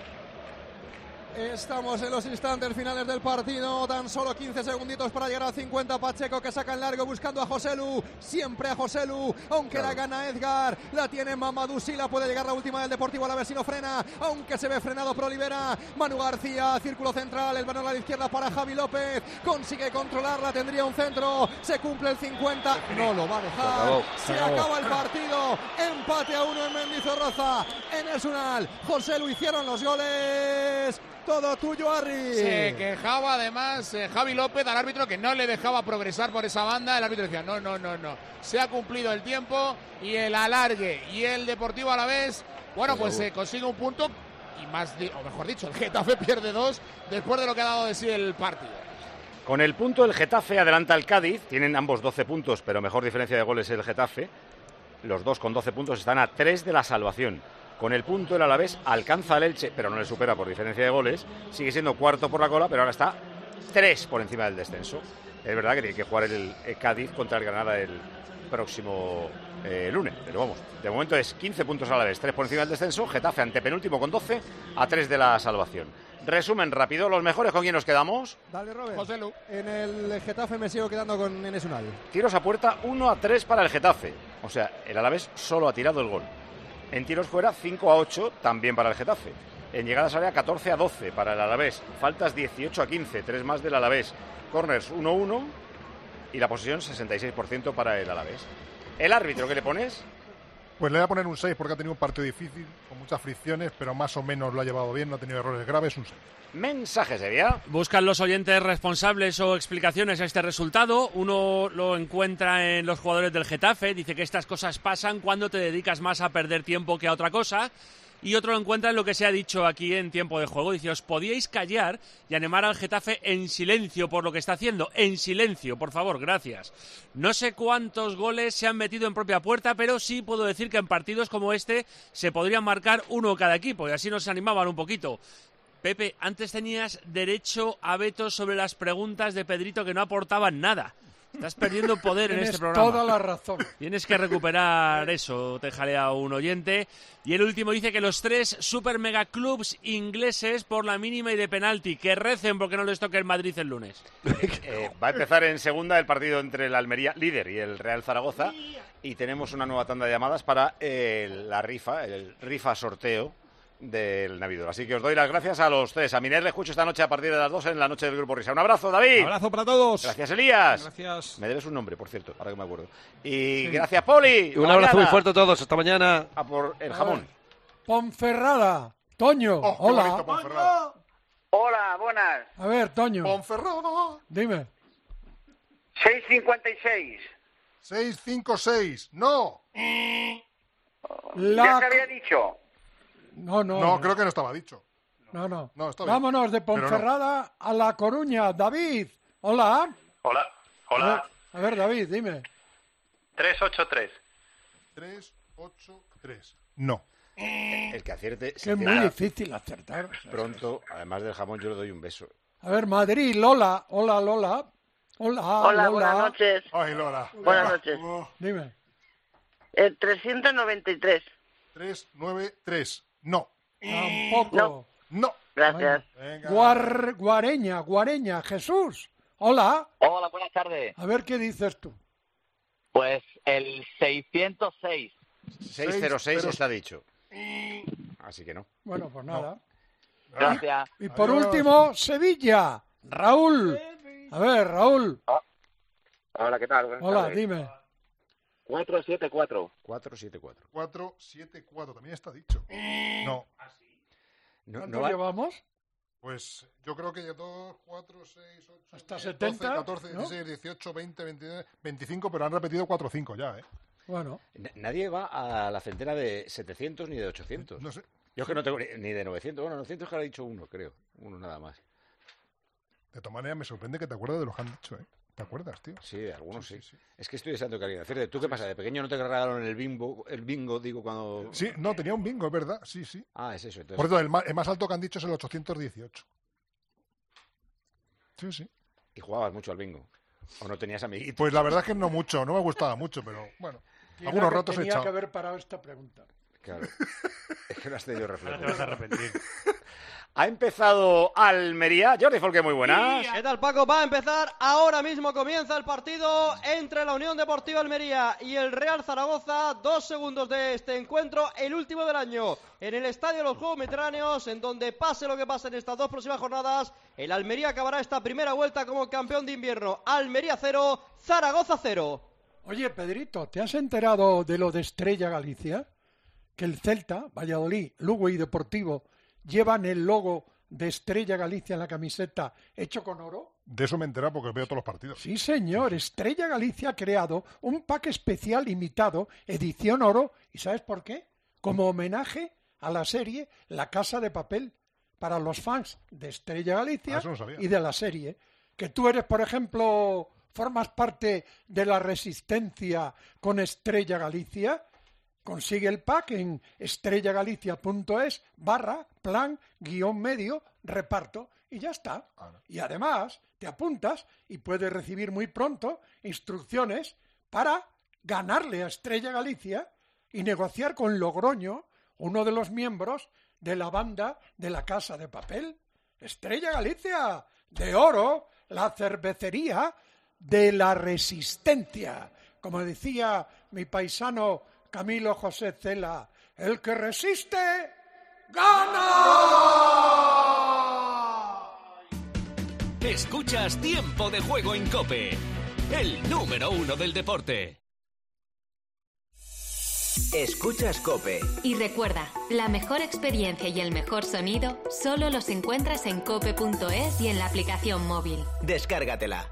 Estamos en los instantes finales del partido, tan solo quince segunditos para llegar a cincuenta, Pacheco que saca en largo buscando a Joselu, siempre a Joselu, aunque Claro. la gana Edgar, la tiene Mamadou Sila, puede llegar la última del Deportivo Alavés si no frena, aunque se ve frenado por Olivera, Manu García, círculo central, el balón a la izquierda para Javi López, consigue controlarla, tendría un centro, se cumple el cincuenta, no lo va a dejar, Se acabó, se, se acabó. acaba el partido, empate a uno en Mendizorroza, en el Sunal, Joselu hicieron los goles. Todo tuyo, Arri. Se quejaba además eh, Javi López al árbitro que no le dejaba progresar por esa banda. El árbitro decía, no, no, no, no. Se ha cumplido el tiempo y el alargue. Y el Deportivo Alavés, bueno, pues se consigue un punto y más, di- o mejor dicho, el Getafe pierde dos después de lo que ha dado de sí el partido. Con el punto el Getafe adelanta al Cádiz, tienen ambos doce puntos, pero mejor diferencia de goles el Getafe. Los dos con doce puntos están a tres de la salvación. Con el punto el Alavés alcanza al Elche, pero no le supera por diferencia de goles. Sigue siendo cuarto por la cola, pero ahora está tres por encima del descenso. Es verdad que tiene que jugar el, el Cádiz contra el Granada el próximo eh, lunes. Pero vamos, de momento es quince puntos al Alavés, tres por encima del descenso. Getafe antepenúltimo con doce, a tres de la salvación. Resumen rápido, los mejores con quién nos quedamos. Dale, Robert. José Lu. En el Getafe me sigo quedando con Enes Unal. Tiros a puerta uno a tres para el Getafe. O sea, el Alavés solo ha tirado el gol. En tiros fuera cinco a ocho también para el Getafe. En llegadas a área catorce a doce para el Alavés. Faltas dieciocho a quince, tres más del Alavés. Corners uno a uno y la posesión sesenta y seis por ciento para el Alavés. ¿El árbitro qué le pones? Pues le voy a poner un seis porque ha tenido un partido difícil, con muchas fricciones, pero más o menos lo ha llevado bien, no ha tenido errores graves, un seis. Mensajes, Sevilla. Buscan los oyentes responsables o explicaciones a este resultado. Uno lo encuentra en los jugadores del Getafe. Dice que estas cosas pasan cuando te dedicas más a perder tiempo que a otra cosa. Y otro lo encuentra en lo que se ha dicho aquí en tiempo de juego. Dice, os podíais callar y animar al Getafe en silencio por lo que está haciendo. En silencio, por favor, gracias. No sé cuántos goles se han metido en propia puerta, pero sí puedo decir que en partidos como este se podrían marcar uno cada equipo y así nos animaban un poquito. Pepe, antes tenías derecho a veto sobre las preguntas de Pedrito que no aportaban nada. Estás perdiendo poder en Tienes este programa. toda la razón. Tienes que recuperar eso, te jalea un oyente. Y el último dice que los tres super mega clubs ingleses por la mínima y de penalti, que recen porque no les toque el Madrid el lunes. Eh, va a empezar en segunda el partido entre el Almería, líder, y el Real Zaragoza. Y tenemos una nueva tanda de llamadas para eh, la rifa, el rifa sorteo del Navidul. Así que os doy las gracias a los tres. A Miner le escucho esta noche a partir de las dos en la noche del Grupo Risa. Un abrazo, David. Un abrazo para todos. Gracias, Elías. Gracias. Me debes un nombre, por cierto, ahora que me acuerdo. Y sí. Gracias, Poli. Y un abrazo muy fuerte a todos. Hasta mañana. A por el jamón. Ponferrada. Toño. Oh, hola. bonito, Ponferrada. Hola, buenas. A ver, Toño. Ponferrada. Dime. seis cincuenta y seis. seis cinco seis. No. La... Ya se había dicho. No, no. No, no. creo que no estaba dicho. No, no. No, está bien. Vámonos de Ponferrada no. a La Coruña. David. Hola. Hola. Hola. A ver, a ver, David, dime. tres ocho tres. tres ocho tres. No. El que acierte... Que es muy difícil acertar. Pronto, además del jamón, yo le doy un beso. A ver, Madrid, Lola. Hola, Lola. Hola, Hola, Lola. buenas noches. Ay, Lola. Buenas noches. Oh. Dime. El trescientos noventa y tres. tres nueve tres. No. Tampoco. No. No. Gracias. Venga. Guar, guareña, Guareña. Jesús. Hola. Hola, buenas tardes. A ver qué dices tú. Pues el seiscientos seis. seiscientos seis está dicho. Así que no. Bueno, pues nada. No. Gracias. Y, y por Adiós. último, Sevilla. Raúl. A ver, Raúl. Oh. Hola, ¿qué tal? Buenas Hola, tardes. dime. cuatro siete cuatro. cuatro siete cuatro. cuatro siete cuatro. También está dicho. No. No, ¿Cuánto no va- llevamos? Pues yo creo que dos, cuatro, seis, ocho, Hasta diez, setenta, doce, catorce, ¿no? dieciséis, dieciocho, veinte, veintinueve, veinticinco, pero han repetido cuatro o cinco ya, ¿eh? Bueno. N- Nadie va a la centena de setecientos ni de ochocientos. No sé. Yo es que no tengo ni ni de novecientos. Bueno, novecientos que ahora he dicho uno, creo. Uno nada más. De todas maneras, me sorprende que te acuerdes de los que han dicho, ¿eh? ¿Te acuerdas, tío? Sí, de algunos sí. Sí, sí, sí. Es que estoy deseando que alguien acierte. ¿Tú qué pasa? ¿De pequeño no te regalaron el bingo, el bingo, digo, cuando...? Sí, no, tenía un bingo, es verdad. Sí, sí. Ah, es eso. Entonces... Por cierto, el más, el más alto que han dicho es el ochocientos dieciocho. Sí, sí. Y jugabas mucho al bingo. ¿O no tenías amiguitos? Pues la verdad es que no mucho, no me gustaba mucho, pero bueno. Tiene Algunos que- ratos he tenía echado. que haber parado esta pregunta. Claro. Es que no has tenido reflejo. Ahora te vas a arrepentir. Ha empezado Almería. Jordi Folque, muy buenas. ¿Qué tal, Paco? Va a empezar ahora mismo. Comienza el partido entre la Unión Deportiva Almería y el Real Zaragoza. Dos segundos de este encuentro, el último del año, en el Estadio de los Juegos Mediterráneos, en donde pase lo que pase en estas dos próximas jornadas, el Almería acabará esta primera vuelta como campeón de invierno. Almería cero, Zaragoza cero. Oye, Pedrito, ¿te has enterado de lo de Estrella Galicia? Que el Celta, Valladolid, Lugo y Deportivo llevan el logo de Estrella Galicia en la camiseta hecho con oro. De eso me he enterado porque veo todos los partidos. Sí, señor. Estrella Galicia ha creado un pack especial limitado, edición oro. ¿Y sabes por qué? Como homenaje a la serie La Casa de Papel, para los fans de Estrella Galicia Ah, eso no sabía. y de la serie. Que tú eres, por ejemplo, formas parte de la resistencia con Estrella Galicia. Consigue el pack en estrellagalicia.es barra plan guión medio reparto y ya está. Y además te apuntas y puedes recibir muy pronto instrucciones para ganarle a Estrella Galicia y negociar con Logroño, uno de los miembros de la banda de La Casa de Papel. Estrella Galicia, de oro, la cervecería de la resistencia. Como decía mi paisano Camilo José Cela, el que resiste, ¡gana! Escuchas Tiempo de Juego en COPE, el número uno del deporte. Escuchas COPE. Y recuerda, la mejor experiencia y el mejor sonido solo los encuentras en cope punto es y en la aplicación móvil. Descárgatela.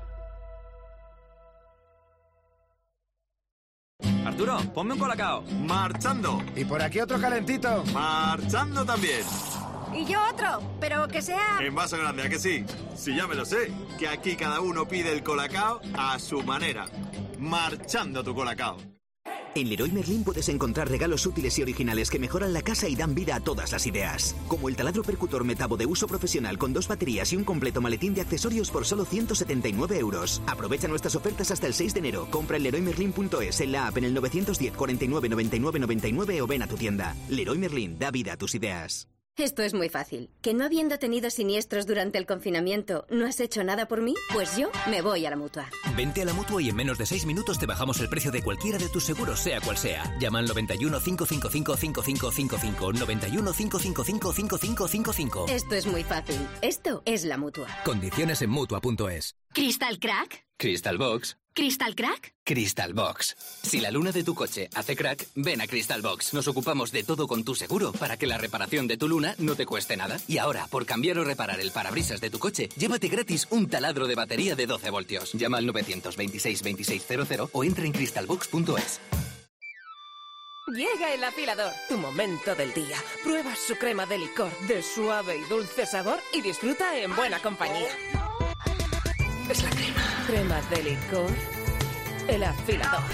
Arturo, ponme un colacao. Marchando. Y por aquí otro calentito. Marchando también. Y yo otro, pero que sea... En vaso grande, ¿a que sí? Si ya me lo sé, que aquí cada uno pide el colacao a su manera. Marchando tu colacao. En Leroy Merlin puedes encontrar regalos útiles y originales que mejoran la casa y dan vida a todas las ideas. Como el taladro percutor Metabo de uso profesional con dos baterías y un completo maletín de accesorios por solo ciento setenta y nueve euros. Aprovecha nuestras ofertas hasta el seis de enero. Compra en leroy merlin punto es, en la app, en el nueve diez, cuarenta y nueve, noventa y nueve, noventa y nueve o ven a tu tienda. Leroy Merlin, da vida a tus ideas. Esto es muy fácil. ¿Que no habiendo tenido siniestros durante el confinamiento, no has hecho nada por mí? Pues yo me voy a la Mutua. Vente a la Mutua y en menos de seis minutos te bajamos el precio de cualquiera de tus seguros, sea cual sea. Llama al noventa y uno, cinco cinco cinco, cinco cinco cinco cinco, noventa y uno, cinco cinco cinco, cinco cinco cinco cinco. Esto es muy fácil. Esto es la Mutua. Condiciones en Mutua punto es. ¿Crystal Crack? Crystal Box. ¿Crystal Crack? Crystal Box. Si la luna de tu coche hace crack, ven a Crystal Box. Nos ocupamos de todo con tu seguro para que la reparación de tu luna no te cueste nada. Y ahora, por cambiar o reparar el parabrisas de tu coche, llévate gratis un taladro de batería de doce voltios. Llama al nueve dos seis, veintiséis cero cero o entra en crystal box punto es. Llega el afilador, tu momento del día. Pruebas su crema de licor de suave y dulce sabor y disfruta en buena compañía. Es la crema. Crema de licor. El afilador.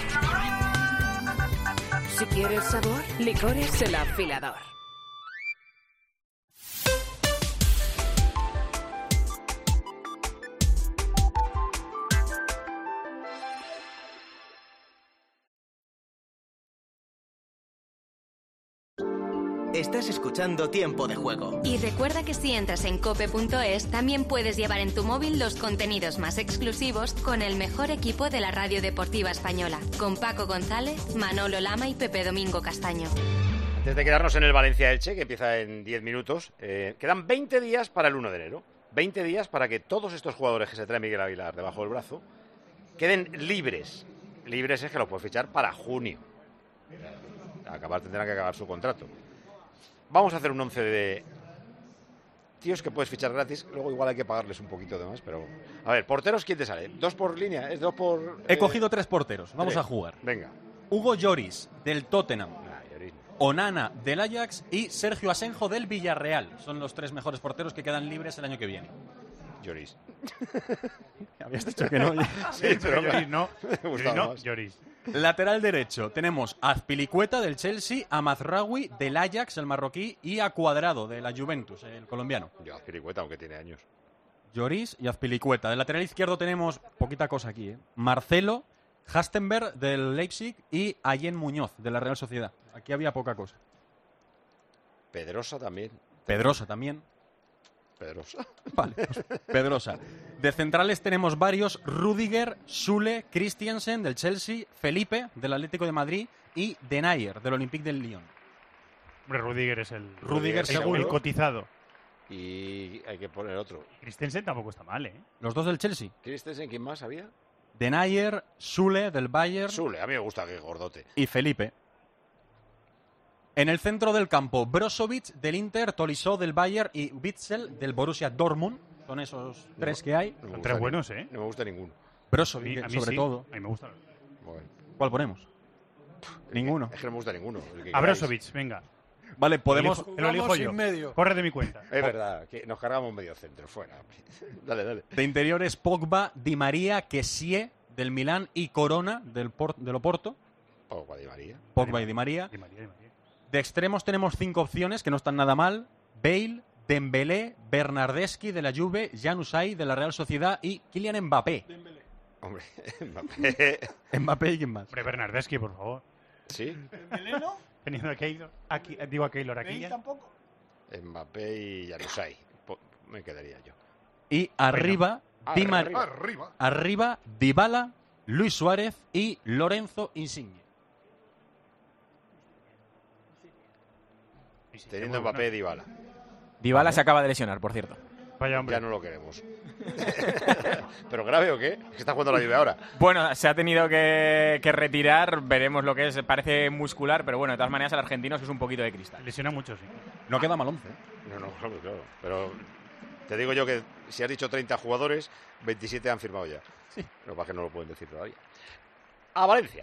Si quieres sabor, licores el afilador. Estás escuchando Tiempo de Juego. Y recuerda que si entras en cope punto es, también puedes llevar en tu móvil los contenidos más exclusivos con el mejor equipo de la radio deportiva española, con Paco González, Manolo Lama y Pepe Domingo Castaño. Antes de quedarnos en el Valencia-Elche, que empieza en diez minutos, eh, quedan veinte días para el uno de enero. veinte días para que todos estos jugadores que se trae Miguel Aguilar debajo del brazo queden libres. Libres es que los puedes fichar para junio. Acabar, tendrán que acabar su contrato. Vamos a hacer un once de tíos que puedes fichar gratis. Luego igual hay que pagarles un poquito de más, pero... A ver, porteros, ¿quién te sale? ¿Dos por línea? ¿Es dos por...? He eh... cogido tres porteros. Vamos tres. a jugar. Venga. Hugo Lloris, del Tottenham. Nah, Lloris. Onana, del Ajax. Y Sergio Asenjo, del Villarreal. Son los tres mejores porteros que quedan libres el año que viene. Lloris. Habías dicho que no. Sí, pero Lloris no. Me gustaba no, más. Lloris. Lateral derecho tenemos a Azpilicueta del Chelsea, a Mazraoui del Ajax, el marroquí, y a Cuadrado de la Juventus, el colombiano. Yo Azpilicueta, aunque tiene años. Lloris y Azpilicueta. Del lateral izquierdo tenemos poquita cosa aquí, ¿eh? Marcelo, Hastenberg del Leipzig y Allen Muñoz de la Real Sociedad. Aquí había poca cosa. Pedrosa también. Pedrosa también. Pedrosa. Vale, pues Pedrosa. De centrales tenemos varios: Rudiger, Sule, Christiansen del Chelsea, Felipe del Atlético de Madrid y Denayer del Olympique del Lyon. Hombre, Rudiger es el, Rudiger el, seguro. el cotizado. Y hay que poner otro. Christensen tampoco está mal, ¿eh? Los dos del Chelsea. ¿Christensen quién más había? Denayer, Sule del Bayern. Sule, a mí me gusta que es gordote. Y Felipe. En el centro del campo, Brozovic del Inter, Tolisso del Bayern y Witzel del Borussia Dortmund. Son esos tres que hay. Son tres buenos, ¿eh? No me gusta ninguno. Brozovic, a mí sobre sí. todo. A mí me gusta. Bueno. ¿Cuál ponemos? Es Ninguno. Que, es que no me gusta ninguno. El que A Brozovic, venga. Vale, podemos... Te lo elijo yo. medio. Corre de mi cuenta. Es verdad, que nos cargamos medio centro. Fuera. Dale, dale. De interiores, Pogba, Di María, Kessie del Milán y Corona del, Por del Oporto. Pogba, Di María. Pogba y Di María. Di María, Di María. De extremos tenemos cinco opciones que no están nada mal. Bale, Dembélé, Bernardeschi de la Juve, Januzaj de la Real Sociedad y Kylian Mbappé. Dembélé. Hombre, Mbappé. Mbappé y quién más. Hombre, Bernardeschi, por favor. ¿Sí? ¿Dembélé no? Teniendo a Keylor, aquí, digo a Keylor aquí. ¿Bale ya. tampoco? Mbappé y Januzaj. Po- Me quedaría yo. Y arriba, Di Mar- Arriba. Arriba. arriba, Dybala, Luis Suárez y Lorenzo Insigne. Teniendo Mbappé y Dybala. Dybala se acaba de lesionar, por cierto. Vaya hombre. Ya no lo queremos. ¿Pero grave o qué? Es que está jugando la Juve ahora. Bueno, se ha tenido que, que retirar, veremos lo que es, parece muscular, pero bueno, de todas maneras el argentino es un poquito de cristal. Lesiona mucho, sí. No queda mal once. ¿eh? No, no, claro, claro. Pero te digo yo que si has dicho treinta jugadores, veintisiete han firmado ya. Sí. Lo que pasa es que no lo pueden decir todavía. A Valencia.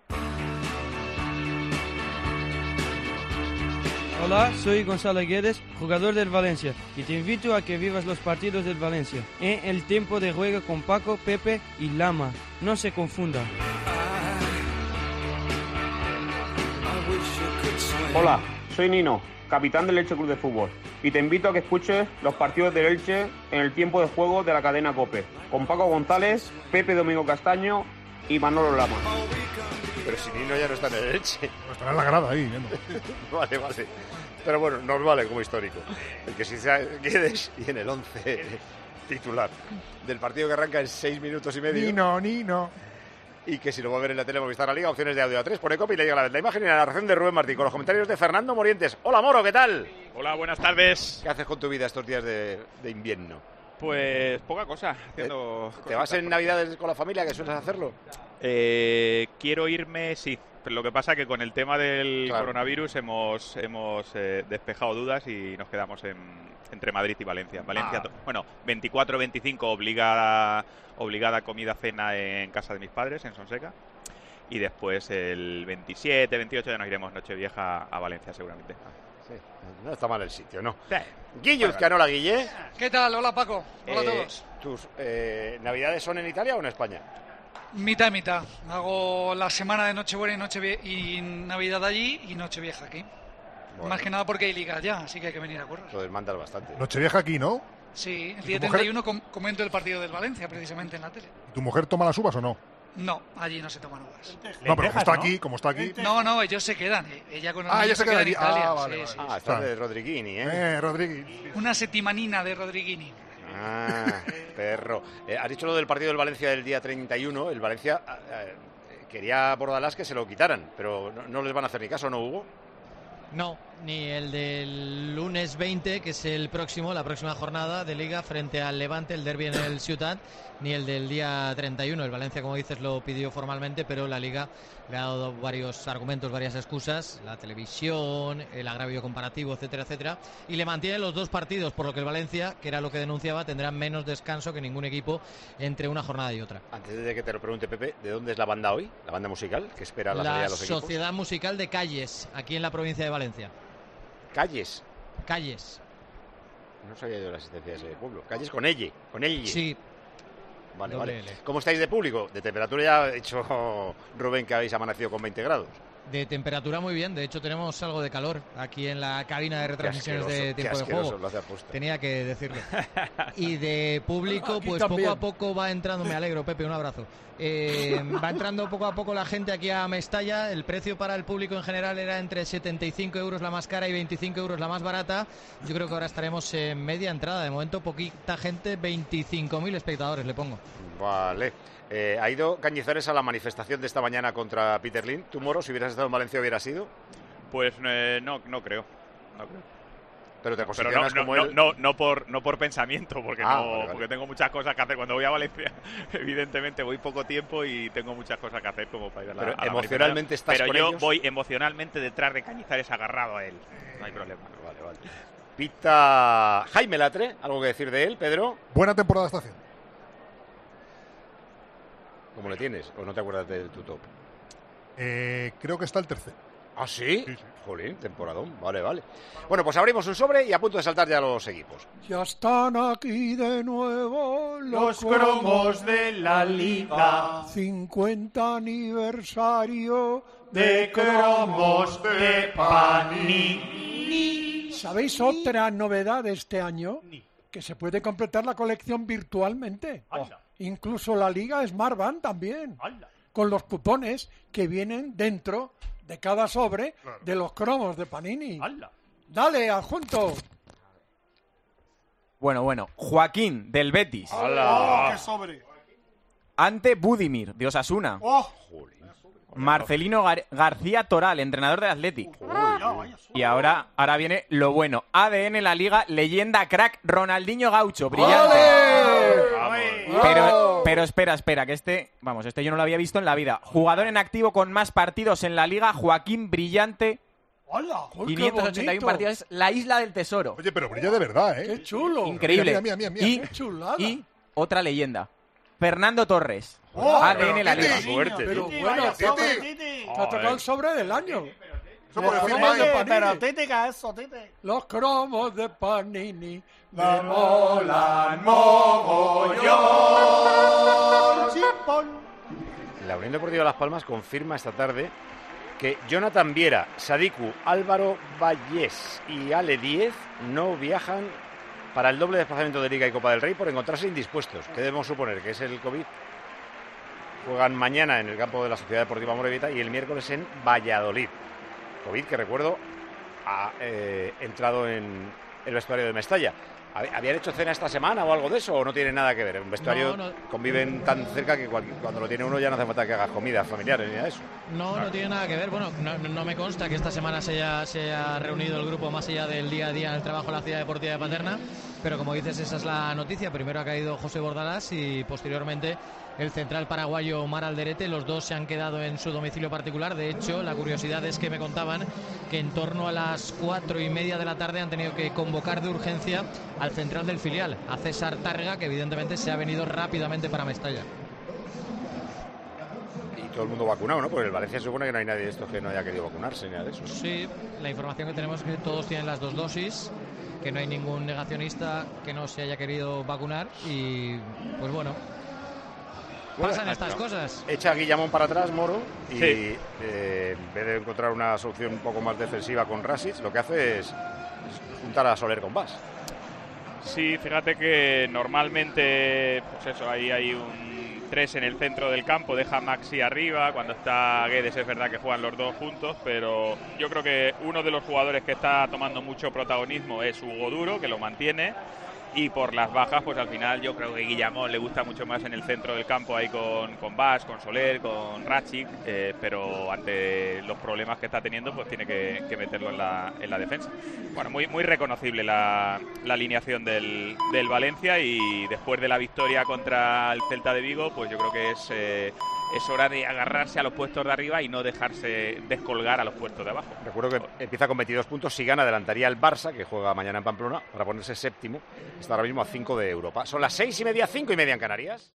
Hola, soy Gonzalo Guedes, jugador del Valencia, y te invito a que vivas los partidos del Valencia en el tiempo de juego con Paco, Pepe y Lama. No se confunda. Hola, soy Nino, capitán del Elche Club de Fútbol, y te invito a que escuches los partidos del Elche en el tiempo de juego de la cadena COPE, con Paco González, Pepe Domingo Castaño y Manolo Lama. Pero si Nino ya no está en el Elche. Pues estará en la grada ahí, viendo. Vale, vale. Pero bueno, nos vale como histórico. El que sí se quedes y en el once titular del partido que arranca en seis minutos y medio. Nino, Nino. Y que si lo va a ver en la tele Movistar La Liga, opciones de audio a tres, pone copy y le llega la, la imagen y la narración de Rubén Martín, con los comentarios de Fernando Morientes. Hola Moro, ¿qué tal? Hola, buenas tardes. ¿Qué haces con tu vida estos días de, de invierno? Pues poca cosa. Haciendo ¿Te vas en Navidades con la familia, que sueles hacerlo? Eh, quiero irme, sí. Pero lo que pasa es que con el tema del Claro. coronavirus hemos, hemos eh, despejado dudas y nos quedamos en, entre Madrid y Valencia. Valencia, Ah. to- bueno, veinticuatro veinticinco obligada, obligada comida cena en casa de mis padres, en Sonseca. Y después el veintisiete, veintiocho ya nos iremos Nochevieja a Valencia seguramente. Sí, no está mal el sitio, ¿no? Guille Uzcanola, Guille. ¿Qué tal? Hola Paco. Hola Eh, a todos. ¿Tus eh, navidades son en Italia o en España? Mitad y mitad. Hago la semana de Nochebuena y, Nochevie- y Navidad allí y Nochevieja aquí. Bueno. Más que nada porque hay liga ya, así que hay que venir a currar. Lo desmandas bastante. Nochevieja aquí, ¿no? Sí, el ¿Y día tu mujer? treinta y uno com- comento el partido del Valencia precisamente en la tele. ¿Y tu mujer toma las uvas o no? No, allí no se toman uvas. No, pero como está aquí, como está aquí. No, no, ellos se quedan. eh. Ella con los Ah, ella niños se queda en allí. Italia. Ah, sí, vale, sí, vale. sí. Ah, está de Rodriguini, ¿eh? Eh, Rodríguez. Una setimanina de Rodriguini. Ah, perro. Eh, has dicho lo del partido del Valencia del día treinta y uno. El Valencia eh, eh, quería Bordalás que se lo quitaran, pero no, no les van a hacer ni caso, ¿no, Hugo? No, ni el del lunes veinte, que es el próximo, la próxima jornada de Liga frente al Levante, el derbi en el Ciutat, ni el del día treinta y uno. El Valencia, como dices, lo pidió formalmente, pero la Liga le ha dado varios argumentos, varias excusas, la televisión, el agravio comparativo, etcétera, etcétera, y le mantiene los dos partidos, por lo que el Valencia, que era lo que denunciaba, tendrá menos descanso que ningún equipo entre una jornada y otra. Antes de que te lo pregunte, Pepe, ¿de dónde es la banda hoy? ¿La banda musical que espera la, salida La de los equipos? Sociedad Musical de Calles, aquí en la provincia de Valencia. Calles. Calles. No sabía yo la existencia de ese pueblo. Calles con elle, con elle. Sí. Vale, Doble vale. L. ¿Cómo estáis de público? De temperatura ya ha dicho Rubén que habéis amanecido con veinte grados. De temperatura muy bien, de hecho tenemos algo de calor aquí en la cabina de retransmisiones asqueroso, de qué tiempo de asqueroso, juego. lo hace aposta. Tenía que decirlo. Y de público, Aquí pues también. poco a poco va entrando, me alegro, Pepe, un abrazo. Eh, va entrando poco a poco la gente aquí a Mestalla. El precio para el público en general era entre setenta y cinco euros la más cara y veinticinco euros la más barata. Yo creo que ahora estaremos en media entrada. De momento, poquita gente, veinticinco mil espectadores, le pongo. Vale. Eh, ¿Ha ido Cañizares a la manifestación de esta mañana contra Peter Lim? ¿Tú, Moro, si hubieras estado en Valencia, hubieras ido? Pues eh, no, no creo. No creo. Pero te Pero no, posicionas no, como no, él. no, no por, no por pensamiento, porque, Ah, no, vale, vale. porque tengo muchas cosas que hacer. Cuando voy a Valencia, evidentemente voy poco tiempo y tengo muchas cosas que hacer como para ir a la, Pero a la emocionalmente manifestación. estás Pero con yo ellos. voy emocionalmente detrás de Cañizares agarrado a él. No hay problema. Vale, vale. Pita Jaime Latre, ¿algo que decir de él, Pedro? Buena temporada está haciendo. ¿Cómo le tienes? ¿O no te acuerdas de tu top? Eh, creo que está el tercero. ¿Ah, sí? Jolín, temporadón. Vale, vale. Bueno, pues abrimos un sobre y a punto de saltar ya los equipos. Ya están aquí de nuevo Los cromos de la Liga. cincuenta aniversario De cromos de Panini. ¿Sabéis otra novedad de este año? Que se puede completar la colección virtualmente. Anda. Incluso la Liga Smartband también. Con los cupones que vienen dentro de cada sobre de los cromos de Panini. Dale, adjunto. Bueno, bueno. Joaquín, del Betis. ¡Oh, qué sobre! Ante Budimir, de Osasuna. ¡Oh! Marcelino Gar- García Toral, entrenador del Athletic. Y ahora, ahora viene lo bueno. A D N la Liga, leyenda crack, Ronaldinho Gaucho, brillante. Pero, pero espera, espera, que este, vamos, este yo no lo había visto en la vida. Jugador en activo con más partidos en la Liga, Joaquín Brillante. ¡Hola! quinientos ochenta y uno partidos, es la isla del tesoro. Oye, pero brilla de verdad, ¿eh? ¡Qué chulo! Increíble. Mira, mira, mira, mira. Y, ¡Qué chulada! y otra leyenda. Fernando Torres. Oh, A D N la pero Liga. Titi, Suerte, Pero Titi. bueno, Vaya, te ha Titi. te ha tocado el sobre del año. Eso por Los encima cromos de de Panini. Panini. Titi, ¿qué es eso, Titi? Los cromos de Panini. Me molan mogollón. Chimpón. La Unión Deportiva Las Palmas confirma esta tarde que Jonathan Viera, Sadiku, Álvaro Vallés y Ale Diez no viajan para el doble desplazamiento de Liga y Copa del Rey por encontrarse indispuestos. ¿Qué debemos suponer? Que es el COVID. Juegan mañana en el campo de la Sociedad Deportiva Amorebieta y el miércoles en Valladolid. COVID, que recuerdo, ha eh, entrado en el vestuario de Mestalla. ¿Habían hecho cena esta semana o algo de eso o no tiene nada que ver? En vestuario no, no. conviven tan cerca que cuando lo tiene uno ya no hace falta que haga comidas familiares ni nada de eso. No, claro. No tiene nada que ver. Bueno, no, no me consta que esta semana se haya, se haya reunido el grupo más allá del día a día en el trabajo en la Ciudad Deportiva de Paterna, pero como dices, esa es la noticia. Primero ha caído José Bordalás y posteriormente el central paraguayo Omar Alderete. Los dos se han quedado en su domicilio particular. De hecho, la curiosidad es que me contaban que en torno a las cuatro y media de la tarde han tenido que convocar de urgencia al central del filial, a César Tárrega, que evidentemente se ha venido rápidamente para Mestalla. Y todo el mundo vacunado, ¿no? Porque el Valencia supone que no hay nadie de estos que no haya querido vacunarse ni nada de eso. Sí, la información que tenemos es que todos tienen las dos dosis, que no hay ningún negacionista que no se haya querido vacunar y pues bueno, bueno pasan estas no. cosas. Echa a Guillamón para atrás, Moro, y sí. eh, en vez de encontrar una solución un poco más defensiva con Rasic, lo que hace es, es juntar a Soler con Bas. Sí, fíjate que normalmente, pues eso, ahí hay un tres en el centro del campo, deja Maxi arriba, cuando está Guedes es verdad que juegan los dos juntos, pero yo creo que uno de los jugadores que está tomando mucho protagonismo es Hugo Duro, que lo mantiene, y por las bajas, pues al final yo creo que Guillamón le gusta mucho más en el centro del campo, ahí con, con Bas, con Soler, con Ratchik, eh, pero ante los problemas que está teniendo, pues tiene que, que meterlo en la, en la defensa. Bueno, muy, muy reconocible la, la alineación del, del Valencia, y después de la victoria contra el Celta de Vigo, pues yo creo que es, eh, es hora de agarrarse a los puestos de arriba y no dejarse descolgar a los puestos de abajo. Recuerdo que empieza con veintidós puntos, si gana adelantaría el Barça, que juega mañana en Pamplona, para ponerse séptimo. Está ahora mismo a cinco de Europa. Son las seis y media, cinco y media en Canarias.